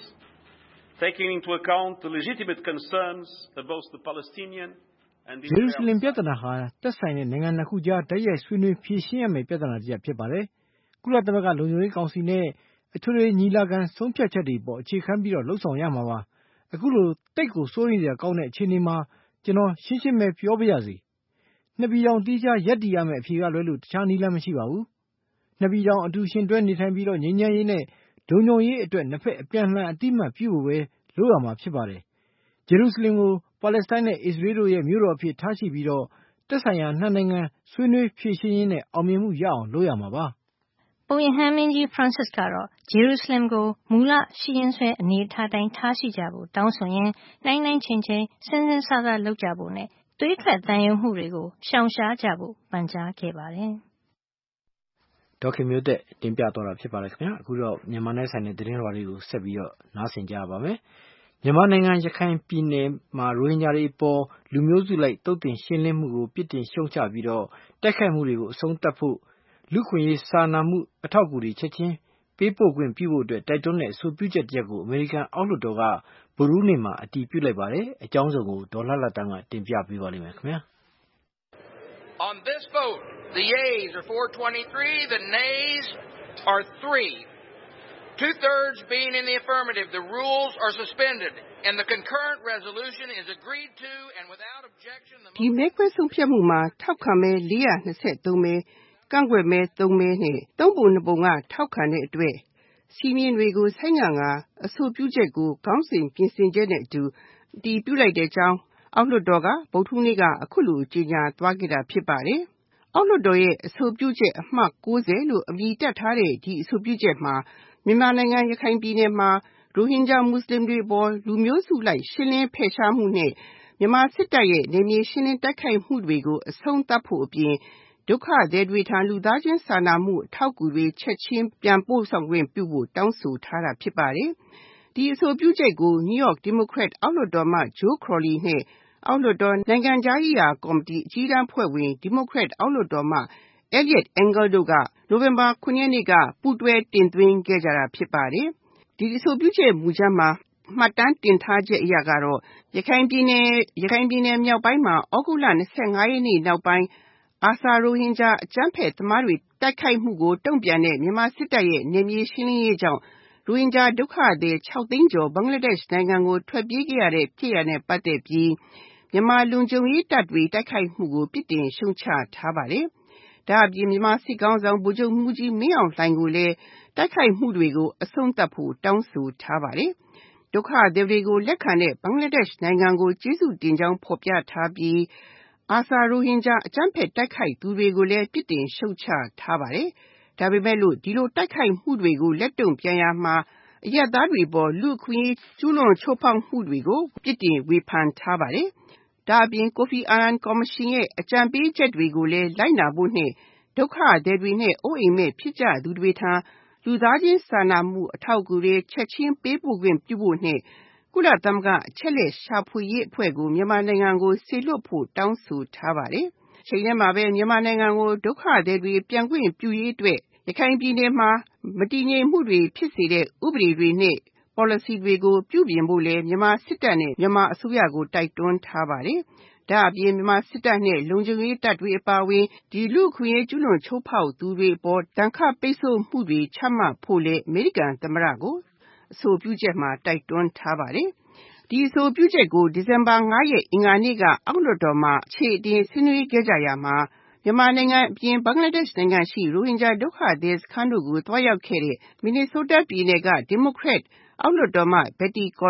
taking into account the legitimate concerns of both the Palestinian and the Israeli Jerusalem ပြဿနာဟာသက်ဆိုင်တဲ့နိုင်ငံနှစ်ခုကြားတိုက်ရိုက်ဆွေးနွေးဖြေရှင်းရမယ့်ပြဿနာတစ်ရပ်ဖြစ်ပါတယ်။ကုလသမဂ္ဂလုံခြုံရေးကောင်စီနဲ့အထွေထွေညီလာခံဆုံးဖြတ်ချက်တွေပေါ်အခြေခံပြီးတော့လှုပ်ဆောင်ရမှာပါ။အခုလိုတိတ်ကိုစိုးရိမ်စရာကောင်းတဲ့အခြေအနေမှာကျွန်တော်ရှင်းရှင်းပဲပြောပြရစီ။နှစ်ပြည်အောင်တီးခြားရက်တည်ရမယ့်အဖြေကလွဲလို့တခြားနည်းလမ်းမရှိပါဘူး။နှစ်ပြည်အောင်အတူရှင်တွဲနေထိုင်ပြီးတော့ငြိမ်းချမ်းရေးနဲ့လုံခြုံရေးအတွက်နှစ်ဖက်အပြန်အလှန်အတိအမှတ်ပြုဖို့ပဲလုပ်ရမှာဖြစ်ပါတယ်။ဂျေရုဆလင်ကိုပါလက်စတိုင်းနဲ့အစ္စရေးတို့ရဲ့မြို့တော်အဖြစ်ထားရှိပြီးတော့သက်ဆိုင်ရာနှစ်နိုင်ငံဆွေးနွေးဖြေရှင်းရင်းနဲ့အောင်မြင်မှုရအောင်လုပ်ရမှာပါ။ပုပ်ရဟန်းမင်းကြီး Francis ကတော့ဂျေရုဆလင်ကိုမူလရှိရင်းဆွဲအနေထားတိုင်းထားရှိကြဖို့တောင်းဆိုရင်းနိုင်နိုင်ချင်းချင်းစဉ်းစဉ်းစားစားလုပ်ကြဖို့နဲ့သွေးထွက်သံယိုမှုတွေကိုရှောင်ရှားကြဖို့ပန်ကြားခဲ့ပါတယ်။ဒေါခင်မျိုးသက်တင်ပြသွားတာဖြစ်ပါတယ်ခင်ဗျာ။အခုတော့မြန်မာနိုင်ငံဆိုင်တဲ့သတင်းတော်တွေကိုဆက်ပြီးတော့နားဆင်ကြပါမယ်။မြန်မာနိုင်ငံရခိုင်ပြည်နယ်မှာရိုဟင်ဂျာတွေအပေါ်လူမျိုးစုလိုက်တုတ်တင်ရှင်းလင်းမှုကိုပြစ်တင်ရှုံချပြီးတော့တိုက်ခိုက်မှုတွေကိုအဆုံးသတ်ဖို့လူခွင့်ရေးစာနာမှုအထောက်အကူတွေချက်ချင်းပေးပို့ခွင့်ပြုဖို့အတွက်တိုက်တွန်းတဲ့အဆိုပြုချက်တရက်ကိုအမေရိကန်အောက်လွှတ်တော်ကဗုဒ္ဓဟူးနေ့မှာအတည်ပြုလိုက်ပါတယ်။အကြောင်းစုံကိုဒေါ်လှလှတန်းကတင်ပြပေးပါလိမ့်မယ်ခင်ဗျာ။ On this vote, the yeas are 423, the nays are 3. Two-thirds being in the affirmative, the rules are suspended, and the concurrent resolution is agreed to, and without objection, the... ဒီမဲခွဲဆုံးဖြတ်မှုမှာထောက်ခံမဲ423မဲကန့်ကွက်မဲ3မဲနဲ့သုံးပုံနှစ်ပုံကထောက်ခံတဲ့အတွက်စီမင်းတွေကိုဆိုင်းငံ့ကအဆိုပြုချက်ကိုခေါင်းစဉ်ပြင်ဆင်ချက်နဲ့အတူအတည်ပြုလိုက်တဲ့အကြောင်းအောက်လွှတ်တော်ကဗုဒ္ဓဟူးနေ့ကအခုလိုကြေညာသွားခဲ့တာဖြစ်ပါတယ်။အောက်လွှတ်တော်ရဲ့အဆိုပြုချက်အမှတ်60လို့အမည်တပ်ထားတဲ့ဒီအဆိုပြုချက်မှာမြန်မာနိုင်ငံရခိုင်ပြည်နယ်မှာရိုဟင်ဂျာမွတ်စလင်တွေပေါ်လူမျိုးစုလိုက်ရှင်းလင်းဖယ်ရှားမှုနဲ့မြန်မာစစ်တပ်ရဲ့နယ်မြေရှင်းလင်းတိုက်ခိုက်မှုတွေကိုအဆုံးသတ်ဖို့အပြင်ဒုက္ခသည်တွေထံလူသားချင်းစာနာမှုအထောက်အကူတွေချက်ချင်းပြန်ပို့ဆောင်ခွင့်ပြုဖို့တောင်းဆိုထားတာဖြစ်ပါတယ်။ဒီအဆိုပြုချက်ကို New York Democrat အောက်လွှတ်တော်မှ Joe Crowley နဲ့အောက်လွှတ်တော်နိုင်ငံခြားရေးရာကော်မတီအကြီးတန်းဖွဲ့ဝင် Democrat အောက်လွှတ်တော်မှ Eliot Engel တို့ကနိုဝင်ဘာ9ရက်နေ့ကပူးတွဲတင်သွင်းခဲ့ကြတာဖြစ်ပါတယ်။ဒီအဆိုပြုချက်မူကြမ်းမှာမှတ်တမ်းတင်ထားချက်အရကတော့ရခိုင်ပြည်နယ်မြောက်ပိုင်းမှာဩဂုတ်လ25ရက်နေ့နောက်ပိုင်းအာဆာရိုဟင်ဂျာအကြမ်းဖက်သမားတွေတိုက်ခိုက်မှုကိုတုံ့ပြန်တဲ့မြန်မာစစ်တပ်ရဲ့နယ်မြေရှင်းလင်းရေးကြောင့်ရိုဟင်ဂျာဒုက္ခသည်6သိန်းကျော်ဘင်္ဂလားဒေ့ရှ်နိုင်ငံကိုထွက်ပြေးခဲ့ရတဲ့ဖြစ်ရပ်နဲ့ပတ်သက်ပြီးမြန်မာလုံခြုံရေးတပ်တွေတိုက်ခိုက်မှုကိုပြစ်တင်ရှုံချထားပါတယ်။ဒါအပြင်မြန်မာစစ်ကောင်ဆောင်ဗိုလ်ချုပ်မှုကြီးမင်းအောင်လှိုင်ကိုလည်းတိုက်ခိုက်မှုတွေကိုအဆုံးသတ်ဖို့တောင်းဆိုထားပါတယ်။ဒုက္ခသည်တွေကိုလက်ခံတဲ့ဘင်္ဂလားဒေ့ရှ်နိုင်ငံကိုကျေးဇူးတင်ကြောင်းဖော်ပြထားပြီးအာဆာရိုဟင်ဂျာအကြမ်းဖက်တိုက်ခိုက်သူတွေကိုလည်းပြစ်တင်ရှုတ်ချထားပါတယ်။ဒါပေမဲ့လို့ဒီလိုတိုက်ခိုက်မှုတွေကိုလက်တုံ့ပြန်ရမှာအရပ်သားတွေပေါ်လူ့အခွင့်အရေးကျူးလွန်ချိုးဖောက်မှုတွေကိုပြစ်တင်ဝေဖန်ထားပါတယ်။ဒါအပြင်ကိုဖီအာနန်ကော်မရှင်ရဲ့အကြံပေးချက်တွေကိုလည်းလိုက်နာဖို့နဲ့ဒုက္ခသည်တွေနဲ့အိုးအိမ်မဲ့ဖြစ်ကြသူတွေထံလူသားချင်းစာနာမှုအထောက်အကူတွေချက်ချင်းပေးပို့ခွင့်ပြုဖို့နဲ့ကုလသမဂ္ဂအချက်လက်ရှာဖွေရေးအဖွဲ့ကိုမြန်မာနိုင်ငံကိုစေလွှတ်ဖို့တောင်းဆိုထားပါတယ်။ချိန်ထဲမှာပဲမြန်မာနိုင်ငံကိုဒုက္ခသည်တွေပြန်ခွင့်ပြုရေးအတွက်ရခိုင်ပြည်နယ်မှာမတည်ငြိမ်မှုတွေဖြစ်စေတဲ့ဥပဒေတွေနဲ့ policy တွေကိုပြုပြင်ဖို့လည်းမြန်မာစစ်တပ်နဲ့မြန်မာအစိုးရကိုတိုက်တွန်းထားပါတယ်။ဒါအပြင်မြန်မာစစ်တပ်နဲ့လုံခြုံရေးတပ်တွေအပါအဝင်ဒီလူ့အခွင့်အရေးကျူးလွန်ချိုးဖောက်သူတွေပေါ်တန်ခတ်ပိတ်ဆို့မှုတွေချမှတ်ဖို့လည်းအမေရိကန်သမ္မတကိုအဆိုပြုချက်မှာတိုက်တွန်းထားပါတယ်။ဒီအဆိုပြုချက်ကိုဒီဇင်ဘာ9ရက်အင်္ဂါနေ့ကအောက်လွှတ်တော်မှာအခြေအတင်ဆွေးနွေးခဲ့ကြရမှာမြန်မာနိုင်ငံအပြင်ဘင်္ဂလားဒေ့ရှ်နိုင်ငံရှိရိုဟင်ဂျာဒုက္ခသည်စခန်းတို့ကိုတွားရောက်ခဲ့တဲ့မင်နီဆိုးတားပြည်နယ်ကဒီမိုကရက်အောက်လွှတ်တော်မှ Betty McCollum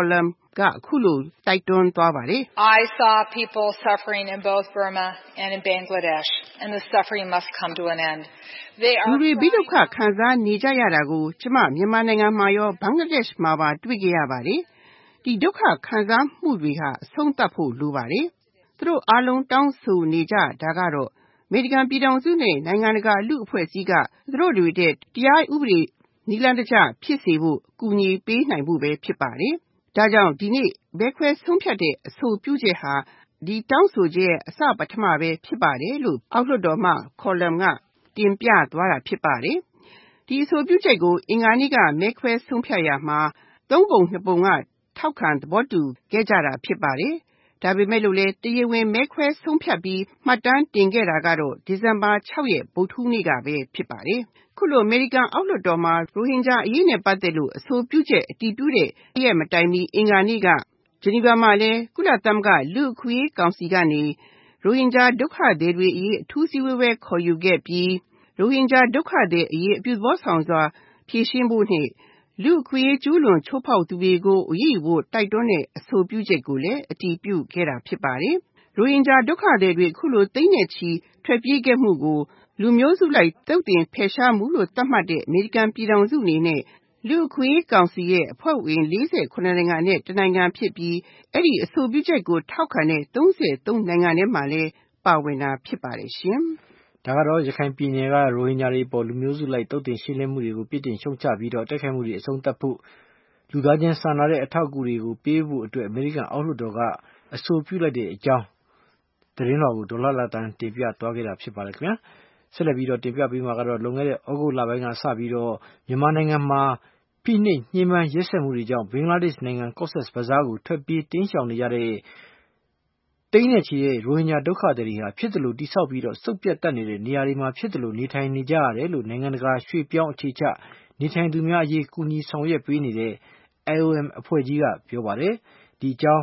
ကအခုလိုတိုက်တွန်းသွားပါတယ် I saw people suffering in both Burma and in Bangladesh, and the suffering must come to an end. They are လူတွေဘိဒုက္ခခံစားနေကြရတာကိုကျမမြန်မာနိုင်ငံမှာရောဘင်္ဂလားဒေ့ရှ်မှာပါတွေ့ကြရပါတယ်။ဒီဒုက္ခခံစားမှုတွေဟာအဆုံးသတ်ဖို့လိုပါတယ်။သူတို့အားလုံးတောင်းဆိုနေကြတာကတော့အမေရိကန်ပြည်ထောင်စုနဲ့နိုင်ငံတကာလူအဖွဲ့အစည်းကသူတို့တွေတဲ့တရားဥပဒေနည်းလမ်းတကျဖြစ်စေဖို့ကူညီပေးနိုင်ဖို့ပဲဖြစ်ပါတယ်။ဒါကြောင့်ဒီနေ့ဘဲခွဲဆုံးဖြတ်တဲ့အဆိုပြုချက်ဟာဒီတောင်းဆိုချက်ရဲ့အစပထမပဲဖြစ်ပါတယ်လို့အောက်လွှတ်တော်မှခေါ်လမ်ကတင်ပြသွားတာဖြစ်ပါတယ်။ဒီအဆိုပြုချက်ကိုအင်္ဂါနေ့ကမဲခွဲဆုံးဖြတ်ရမှာ3 ပုံ 2 ပုံကထောက်ခံသဘောတူခဲ့ကြတာဖြစ်ပါတယ်။ဒါပေမဲ့လို့လည်းတရားဝင်မဲခွဲဆုံးဖြတ်ပြီးမှတ်တမ်းတင်ခဲ့တာကတော့ဒီဇင်ဘာ6ရက်ဗုဒ္ဓဟူးနေ့ကပဲဖြစ်ပါတယ်။ခုလိုအမေရိကန်အောက်လွှတ်တော်မှာရိုဟင်ဂျာအရေးနဲ့ပတ်သက်လို့အဆိုပြုချက်အတည်ပြုတဲ့ရက်မတိုင်မီအင်္ဂါနေ့ကဂျနီဗာမှာလည်းကုလသမဂ္ဂလူ့အခွင့်အရေးကောင်စီကနေရိုဟင်ဂျာဒုက္ခသည်တွေအရေးအထူးစည်းဝေးပွဲခေါ်ယူခဲ့ပြီးရိုဟင်ဂျာဒုက္ခသည်အရေးအပြုသဘောဆောင်စွာဖြေရှင်းဖို့နဲ့လူ့အခွင့်အရေးကျူးလွန်ချိုးဖောက်သူတွေကိုအရေးယူဖို့တိုက်တွန်းတဲ့အဆိုပြုချက်ကိုလည်းအတည်ပြုခဲ့တာဖြစ်ပါတယ်။ရိုဟင်ဂျာဒုက္ခသည်တွေခုလိုသိန်းနဲ့ချီထွက်ပြေးခဲ့မှုကိုလူမျိုးစုလိုက်တုတ်တင်ဖယ်ရှားမှုလို့သတ်မှတ်တဲ့အမေရိကန်ပြည်ထောင်စုအနေနဲ့လူ့အခွင့်အရေးကောင်စီရဲ့အဖွဲ့ဝင်48နိုင်ငံနဲ့တနိုင်ငံဖြစ်ပြီးအဲ့ဒီအဆိုပြုချက်ကိုထောက်ခံတဲ့33နိုင်ငံထဲမှာလည်းပါဝင်တာဖြစ်ပါတယ်ရှင်။ဒါကတော့ရခိုင်ပြည်နယ်ကရိုဟင်ဂျာတွေပေါ်လူမျိုးစုလိုက်တုတ်တင်ရှင်းလင်းမှုတွေကိုပြစ်တင်ရှုံချပြီးတော့တိုက်ခိုက်မှုတွေအဆုံးသတ်ဖို့လူသားချင်းစာနာတဲ့အထောက်အကူတွေကိုပေးဖို့အတွက်အမေရိကန်အောက်လွှတ်တော်ကအဆိုပြုလိုက်တဲ့အကြောင်းသတင်းတော်ကိုဒေါ်လာတန်တင်ပြသွားခဲ့တာဖြစ်ပါတယ်ခင်ဗျာ။ဆက်လက်ပြီးတော့တင်ပြပေးမှာကတော့လွန်ခဲ့တဲ့ဩဂုတ်လပိုင်းကစပြီးတော့မြန်မာနိုင်ငံမှာဖိနှိပ်ညှဉ်းပန်းရက်စက်မှုတွေကြောင့်ဘင်္ဂလားဒေ့ရှ်နိုင်ငံကော့ဆက်ဘဇားကိုထွက်ပြေးတင်းရှောင်နေကြတဲ့တိန်းနဲ့ချီတဲ့ရိုဟင်ဂျာဒုက္ခသည်တွေဟာဖြစ်သလိုတိဆောက်ပြီးတော့စုပ်ပြတ်တတ်နေတဲ့နေရာတွေမှာဖြစ်သလိုနေထိုင်နေကြရတယ်လို့နိုင်ငံတကာရွှေ့ပြောင်းအခြေချနေထိုင်သူများအရေးကူညီဆောင်ရွက်ပေးနေတဲ့ IOM အဖွဲ့ကြီးကပြောပါတယ်။ဒီအကြောင်း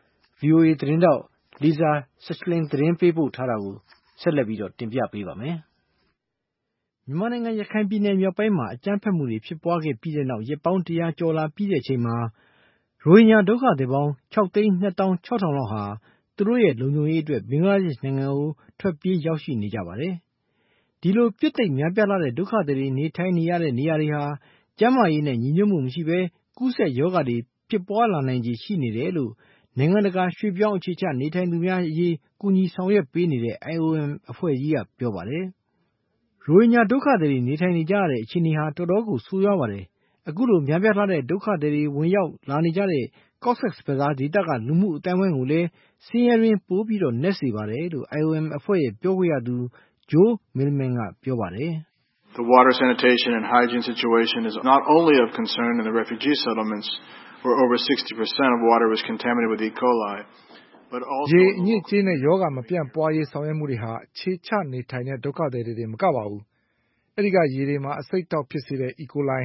VOA သတင်းတောက် Lisa Schlein သတင်းပေးပို့ထားတာကိုဆက်လက်ပြီးတော့တင်ပြပေးပါမယ်။မြန်မာနိုင်ငံရခိုင်ပြည်နယ်မြောက်ပိုင်းမှာအကြမ်းဖက်မှုတွေဖြစ်ပွားခဲ့ပြီးတဲ့နောက်ရက်ပေါင်း100ကျော်လာပြီးတဲ့အချိန်မှာရိုဟင်ဂျာဒုက္ခသည်ပေါင်း6,260,000 လောက်ဟာသူတို့ရဲ့လုံခြုံရေးအတွက်ဘင်္ဂလားဒေ့ရှ်နိုင်ငံကိုထွက်ပြေးရောက်ရှိနေကြပါတယ်။ဒီလိုပြစ်သိပ်များပြားလာတဲ့ဒုက္ခသည်တွေနေထိုင်နေရတဲ့နေရာတွေဟာကျန်းမာရေးနဲ့ညီညွတ်မှုမရှိဘဲကူးစက်ရောဂါတွေဖြစ်ပွားလာနိုင်ခြေရှိနေတယ်လို့နိုင်ငံတကာရွှေ့ပြောင်းအခြေချနေထိုင်သူများအရေးကူညီဆောင်ရွက်ပေးနေတဲ့ IOM အဖွဲ့ကြီးကပြောပါတယ်။ရိုဟင်ဂျာဒုက္ခသည်တွေနေထိုင်နေကြရတဲ့အခြေအနေဟာတော်တော်ကိုဆိုးရွားပါတယ်။အခုလိုများပြားလာတဲ့ဒုက္ခသည်တွေဝင်ရောက်လာနေကြတဲ့ Cox's Bazar ဒေသကလူမှုအတိုင်းအဝိုင်းကိုလည်းဆင်းရဲတွင်ပိုပြီးတော့နက်စေပါတယ်လို့ IOM အဖွဲ့ရဲ့ပြောခွင့်ရသူ Joe Millman ကပြောပါတယ်။ The water sanitation and hygiene situation is not only of concern in the refugee settlements where over 60% of water was contaminated with E. coli but also ရေအညစ်အကြေးနဲ့ယောဂမပြန့်ပွားရေးဆောင်ရွက်မှုတွေဟာအခြေချနေထိုင်တဲ့ဒုက္ခသည်တွေမကပါဘူး။အဲဒီကရေတွေမှာအဆိပ်တောက်ဖြစ်စေတဲ့ E. coli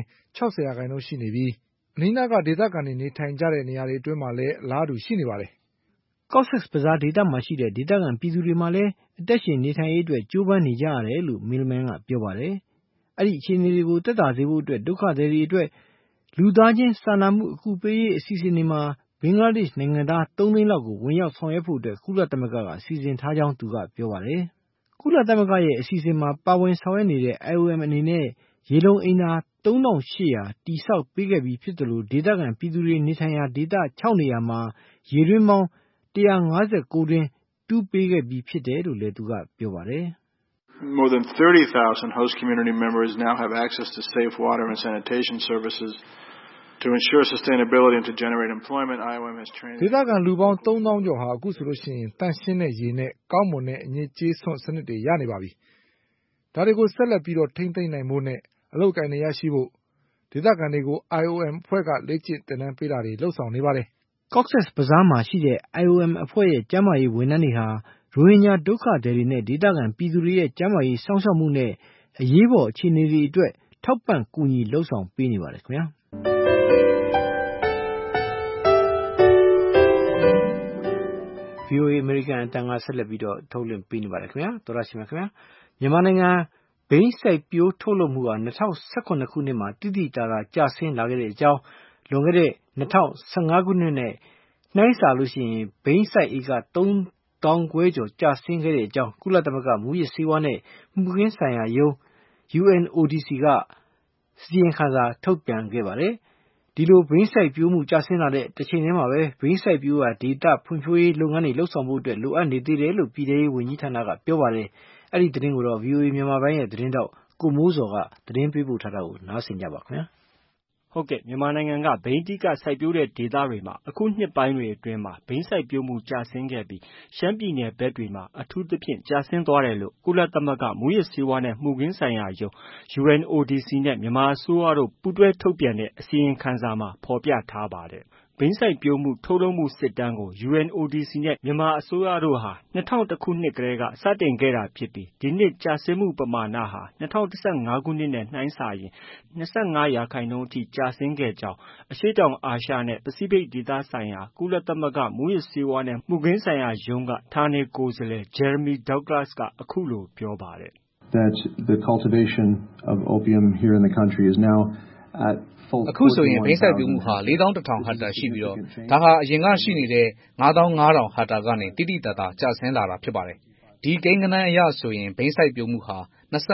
60% ရှိနေပြီးအနီးနားကဒေသခံတွေနေထိုင်ကြတဲ့နေရာတွေအတွင်းမှာလည်းအလားတူရှိနေပါတယ်။ Cox's Bazar ဒေသမှာရှိတဲ့ဒေသခံပြည်သူတွေမှာလည်းအသက်ရှင်နေထိုင်ရေးအတွက်ကြိုးပမ်းနေကြရတယ်လို့ Millman ကပြောပါတယ်။အဲ့ဒီအခြေအနေတွေကိုသက်သာစေဖို့အတွက်ဒုက္ခသည်တွေအတွက်လူသားချင်းစာနာမှုအကူပေးရေးအစီအစဉ်တွေမှာဘင်္ဂလားဒေ့ရှ်နိုင်ငံသား3 သိန်းလောက်ကိုဝင်ရောက်ဆောင်ရွက်ဖို့အတွက်ကုလသမဂ္ဂကအစီအစဉ်ထားကြောင်းသူကပြောပါတယ်။ကုလသမဂ္ဂရဲ့အစီအစဉ်မှာပါဝင်ဆောင်ရွက်နေတဲ့ IOM အနေနဲ့ရေလုံအိမ်သာ3800တည်ဆောက်ပေးခဲ့ပြီးဖြစ်တယ်လို့ဒေသခံပြည်သူတွေနေထိုင်ရာဒေသ6နေရာမှာရေတွင်းပေါင်း159တွင်တူးပေးခဲ့ပြီးဖြစ်တယ်လို့လည်းသူကပြောပါတယ်။ More than 30,000 host community members now have access to safe water and sanitation services to ensure sustainability and to generate employment. IOM has trained ဒေသခံလူပေါင်း3000ကျော်ဟာအခုဆိုလို့ရှိရင်တန့်ရှင်းတဲ့ရေနဲ့ကောင်းမွန်တဲ့အညစ်အကြေးစွန့်စနစ်တွေရနေပါပြီ။ဒါတွေကိုဆက်လက်ပြီးတော့ထိန်းသိမ်းနိုင်ဖို့နဲ့အလုပ်ကိုင်တွေရရှိဖို့ဒေသခံတွေကို IOM အဖွဲ့ကလေ့ကျင့်သင်တန်းပေးတာတွေလုပ်ဆောင်နေပါတယ်။ Cox's Bazar မှာရှိတဲ့ IOM အဖွဲ့ရဲ့ကျန်းမာရေးဝန်ထမ်းတွေဟာရိုဟင်ဂျာဒုက္ခသည်တွေနဲ့ဒေသခံပြည်သူတွေရဲ့ကျန်းမာရေးစောင့်ရှောက်မှုနဲ့အရေးပေါ်အခြေအနေတွေအတွက်ထောက်ပံ့ကူညီလှုပ်ဆောင်ပေးနေပါတယ်ခင်ဗျာ။ VOA American အတန်းကဆက်လက်ပြီးတော့ထုတ်လွှင့်ပေးနေပါတယ်ခင်ဗျာ။သောရရှိမြခင်ဗျာ။မြန်မာနိုင်ငံဘိန်းစိုက်ပျိုးထုတ်လုပ်မှုဟာ2019ခုနှစ်မှာတိတိကျကျကျဆင်းလာခဲ့တဲ့အကြောင်းလွန်ခဲ့တဲ့2015ခုနှစ်နဲ့နှိုင်းစာလို့ရှိရင်ဘိန်းစိုက်ဧက3,000 ခွဲကျော်ကျဆင်းခဲ့တဲ့အကြောင်းကုလသမဂ္ဂမူးယစ်ဆေးဝါးနဲ့မှုခင်းဆိုင်ရာရုံး UNODC ကစီရင်ခံစာထုတ်ပြန်ခဲ့ပါတယ်။ဒီလိုဘိန်းစိုက်ပျိုးမှုကျဆင်းလာတဲ့တစ်ချိန်တည်းမှာပဲဘိန်းစိုက်ပျိုးရာဒေသဖွံ့ဖြိုးရေးလုပ်ငန်းတွေလှုပ်ဆောင်ဖို့အတွက်လိုအပ်နေသေးတယ်လို့ပြည်ထောင်ရေးဝန်ကြီးဌာနကပြောပါတယ်။အဲ့ဒီသတင်းကိုတော့ VOA မြန်မာပိုင်းရဲ့သတင်းတောက်ကိုမိုးစော်ကသတင်းပေးပို့ထားတာကိုနားဆင်ကြပါခင်ဗျာ။ဟုတ်ကဲ့မြန်မာနိုင်ငံကဘိန်းအဓိကစိုက်ပျိုးတဲ့ဒေသတွေမှာအခုနှစ်ပိုင်းတွေအတွင်းမှာဘိန်းစိုက်ပျိုးမှုကျဆင်းခဲ့ပြီးရှမ်းပြည်နယ်ဘက်တွေမှာအထူးသဖြင့်ကျဆင်းသွားတယ်လို့ကုလသမဂ္ဂမူးယစ်ဆေးဝါးနဲ့မှုခင်းဆိုင်ရာရုံး UNODC နဲ့မြန်မာအစိုးရတို့ပူးတွဲထုတ်ပြန်တဲ့အစီရင်ခံစာမှာဖော်ပြထားပါတယ်။ဘိန်းစိုက်ပျိုးမှုထုတ်လုပ်မှုစစ်တမ်းကို UNODC နဲ့မြန်မာအစိုးရတို့ဟာ2001ခုနှစ်ကတည်းကစတင်ခဲ့တာဖြစ်ပြီးဒီနှစ်ကျဆင်းမှုပမာဏဟာ2015ခုနှစ်နဲ့နှိုင်းစာရင်25%အထိကျဆင်းခဲ့ကြောင်းအရှေ့တောင်အာရှနဲ့ပစိဖိတ်ဒေသဆိုင်ရာကုလသမဂ္ဂမူးယစ်ဆေးဝါးနဲ့မှုခင်းဆိုင်ရာရုံးကဌာနေကိုယ်စားလှယ် Jeremy Douglas ကအခုလိုပြောပါတယ်။ That the cultivation of opium here in the country is now at အခုဆိုရင်ဘိန်းစိုက်ပျိုးမှုဟာ41,000 ဟက်တာရှိပြီးတော့ဒါဟာအရင်ကရှိနေတဲ့55,000 ဟက်တာကနေတိတိတတ်တာကျဆင်းလာတာဖြစ်ပါတယ်။ဒီကိန်းဂဏန်းအရဆိုရင်ဘိန်းစိုက်ပျိုးမှုဟာ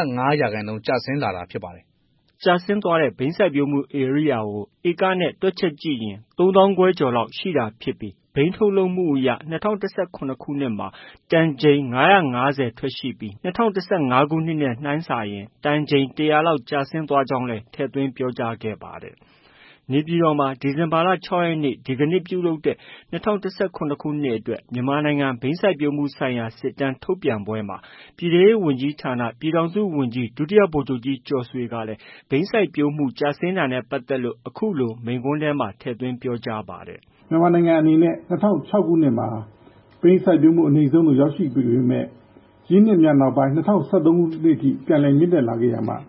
25%ကျဆင်းလာတာဖြစ်ပါတယ်။ကျဆင်းသွားတဲ့ဘိန်းစိုက်ပျိုးမှုဧရိယာကိုဧကနဲ့တွက်ချက်ကြည့်ရင်3,000 ခွဲကျော်လောက်ရှိတာဖြစ်ပြီးဘိန်းထုတ်လုပ်မှုအရ2017ခုနှစ်မှာတန်ချိန်950ထွက်ရှိပြီး2015ခုနှစ်နဲ့နှိုင်းစာရင်တန်ချိန်100လောက်ကျဆင်းသွားကြောင်းလည်းထည့်သွင်းပြောကြားခဲ့ပါတယ်။နေပြည်တော်မှာဒီဇင်ဘာလ6ရက်နေ့ဒီကနေ့ပြုလုပ်တဲ့2017ခုနှစ်အတွက်မြန်မာနိုင်ငံဘိန်းစိုက်ပျိုးမှုဆိုင်ရာစစ်တမ်းထုတ်ပြန်ပွဲမှာပြည်ထောင်ရေးဝန်ကြီးဌာနပြည်ထောင်စုဝန်ကြီးဒုတိယဗိုလ်ချုပ်ကြီးကျော်ဆွေကလည်းဘိန်းစိုက်ပျိုးမှုကျဆင်းတာနဲ့ပတ်သက်လို့အခုလိုမိန့်ခွန်းထဲမှာထည့်သွင်းပြောကြားပါတယ်။မြန်မာနိုင်ငံအနေနဲ့2006ခုနှစ်မှာဘိန်းစိုက်ပျိုးမှုအနည်းဆုံးကိုရောက်ရှိပြီးပေမဲ့ရင်းနှစ်များနောက်ပိုင်း2013ခုနှစ်ထိပြန်လည်မြင့်တက်လာခဲ့ရမှာ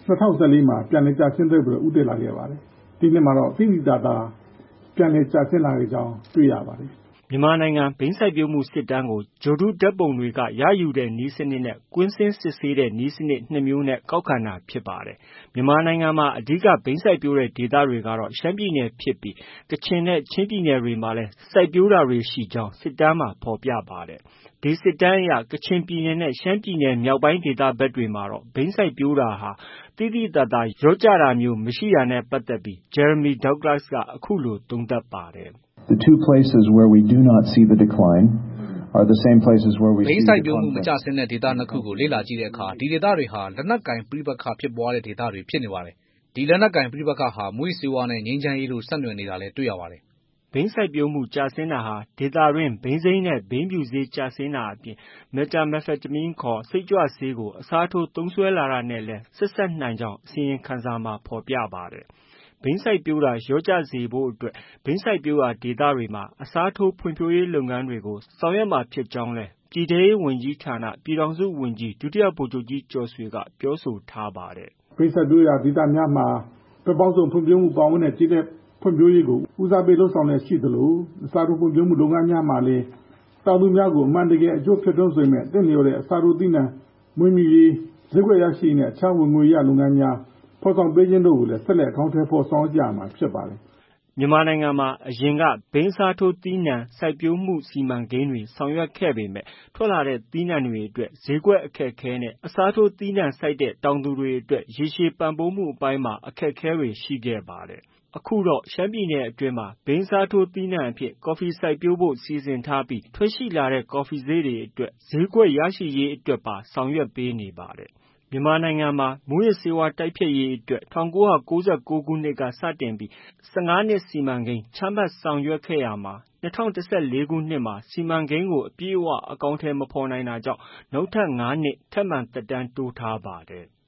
2014မှာပြန်လည်ကျဆင်းသွားပြီးဦးတက်လာခဲ့ပါတယ်။ဒီနှစ်မှာတော့သိသိသာသာပြန်လည်ကျဆင်းလာခဲ့ကြောင်းတွေ့ရပါတယ်။မြန်မာနိုင်ငံဘိန်းစိုက်ပျိုးမှုစစ်တမ်းကိုဂြိုလ်တုဓာတ်ပုံတွေကရယူတဲ့နည်းစနစ်နဲ့ကွင်းဆင်းစစ်ဆေးတဲ့နည်းစနစ်2မျိုးနဲ့ကောက်ခံတာဖြစ်ပါတယ်။မြန်မာနိုင်ငံမှာအဓိကဘိန်းစိုက်ပျိုးတဲ့ဒေသတွေကတော့ရှမ်းပြည်နယ်ဖြစ်ပြီးကချင်နဲ့ချင်းပြည်နယ်တွေမှာလည်းစိုက်ပျိုးတာတွေရှိကြောင်းစစ်တမ်းမှာဖော်ပြပါတယ်။ဒီစစ်တမ်းအရကချင်ပြည်နယ်နဲ့ရှမ်းပြည်နယ်မြောက်ပိုင်းဒေသဘက်တွေမှာတော့ဘိန်းစိုက်ပျိုးတာဟာတိတိတတ်တာလျော့ကျတာမျိုးမရှိတာနဲ့ပတ်သက်ပြီး Jeremy Douglas ကအခုလိုသုံးသပ်ပါတယ်။ The two places where we do not see the decline are the same places where we see the ဘိန်းစိုက်ပျိုးမှုမကျဆင်းတဲ့ဒေသနှစ်ခုကိုလေ့လာကြည့်တဲ့အခါဒီဒေသတွေဟာလက်နက်ကိုင်ပဋိပက္ခဖြစ်ပွားတဲ့ဒေသတွေဖြစ်နေပါတယ်။ဒီလက်နက်ကိုင်ပဋိပက္ခဟာမူးယစ်ဆေးဝါးနဲ့ငြိမ်းချမ်းရေးတို့ဆက်နွယ်နေတာလည်းတွေ့ရပါတယ်။ဘိန်းစိုက်ပျိုးမှုကျဆင်းတာဟာဒေသတွင်းဘိန်းစိမ်းနဲ့ဘိန်းဖြူဆေးကျဆင်းတာအပြင်မက်တာမက်ဖက်တမင်းခေါ်စိတ်ကြွဆေးကိုအစားထိုးသုံးစွဲလာတာနဲ့လည်းဆက်စပ်နိုင်ကြောင်းအစီရင်ခံစာမှာဖော်ပြပါတယ်။ဘိန်းစိုက်ပျိုးတာလျော့ကျစေဖို့အတွက်ဘိန်းစိုက်ပျိုးရာဒေသတွေမှာအစားထိုးဖွံ့ဖြိုးရေးလုပ်ငန်းတွေကိုဆောင်ရွက်မှာဖြစ်ကြောင်းလည်းပြည်ထောင်ရေးဝန်ကြီးဌာနပြည်ထောင်စုဝန်ကြီးဒုတိယဗိုလ်ချုပ်ကြီးကျော်ဆွေကပြောဆိုထားပါတယ်။ဘိန်းစိုက်ပျိုးရာဒေသများမှာဘက်ပေါင်းစုံဖွံ့ဖြိုးမှုပါဝင်တဲ့ကြီးတဲ့ဖွံ့ဖြိုးရေးကိုဦးစားပေးလှုပ်ဆောင်နေရှိသလိုအစားထိုးဖွံ့ဖြိုးမှုလုပ်ငန်းများမှာလည်းတောင်သူများကိုအမှန်တကယ်အကျိုးဖြစ်ထွန်းစေမဲ့တင့်လျော်တဲ့အစားထိုးသီးနှံမွေးမြူရေးဈေးကွက်ရရှိတဲ့အခြားဝင်ငွေရလုပ်ငန်းများဖော်ဆောင်ပေးခြင်းတို့ကိုလည်းဆက်လက်အထောက်အထည်ဖော်ဆောင်ကြမှာဖြစ်ပါတယ်။မြန်မာနိုင်ငံမှာအရင်ကဘိန်းအစားထိုးသီးနှံစိုက်ပျိုးမှုစီမံကိန်းတွေဆောင်ရွက်ခဲ့ပေမဲ့ထွက်လာတဲ့သီးနှံတွေအတွက်ဈေးကွက်အခက်အခဲနဲ့အစားထိုးသီးနှံစိုက်တဲ့တောင်သူတွေအတွက်ရေရှည်ပံ့ပိုးမှုအပိုင်းမှာအခက်အခဲတွေရှိခဲ့ပါတယ်။အခုတော့ရှမ်းပြည်နယ်အတွင်းမှာဘိန်းအစားထိုးသီးနှံအဖြစ်ကော်ဖီစိုက်ပျိုးဖို့စီစဉ်ထားပြီးထွက်ရှိလာတဲ့ကော်ဖီစေ့တွေအတွက်ဈေးကွက်ရရှိရေးအတွက်ပါဆောင်ရွက်ပေးနေပါတယ်။မြန်မာနိုင်ငံမှာမူးယစ်ဆေးဝါးတိုက်ဖျက်ရေးအတွက်1999ခုနှစ်ကစတင်ပြီး15နှစ်စီမံကိန်းချမှတ်ဆောင်ရွက်ခဲ့ရာမှာ2014ခုနှစ်မှာစီမံကိန်းကိုအပြည့်အဝအကောင်အထည်မဖော်နိုင်တာကြောင့်နောက်ထပ်5နှစ်ထပ်မံသက်တမ်းတိုးထားပါတယ်။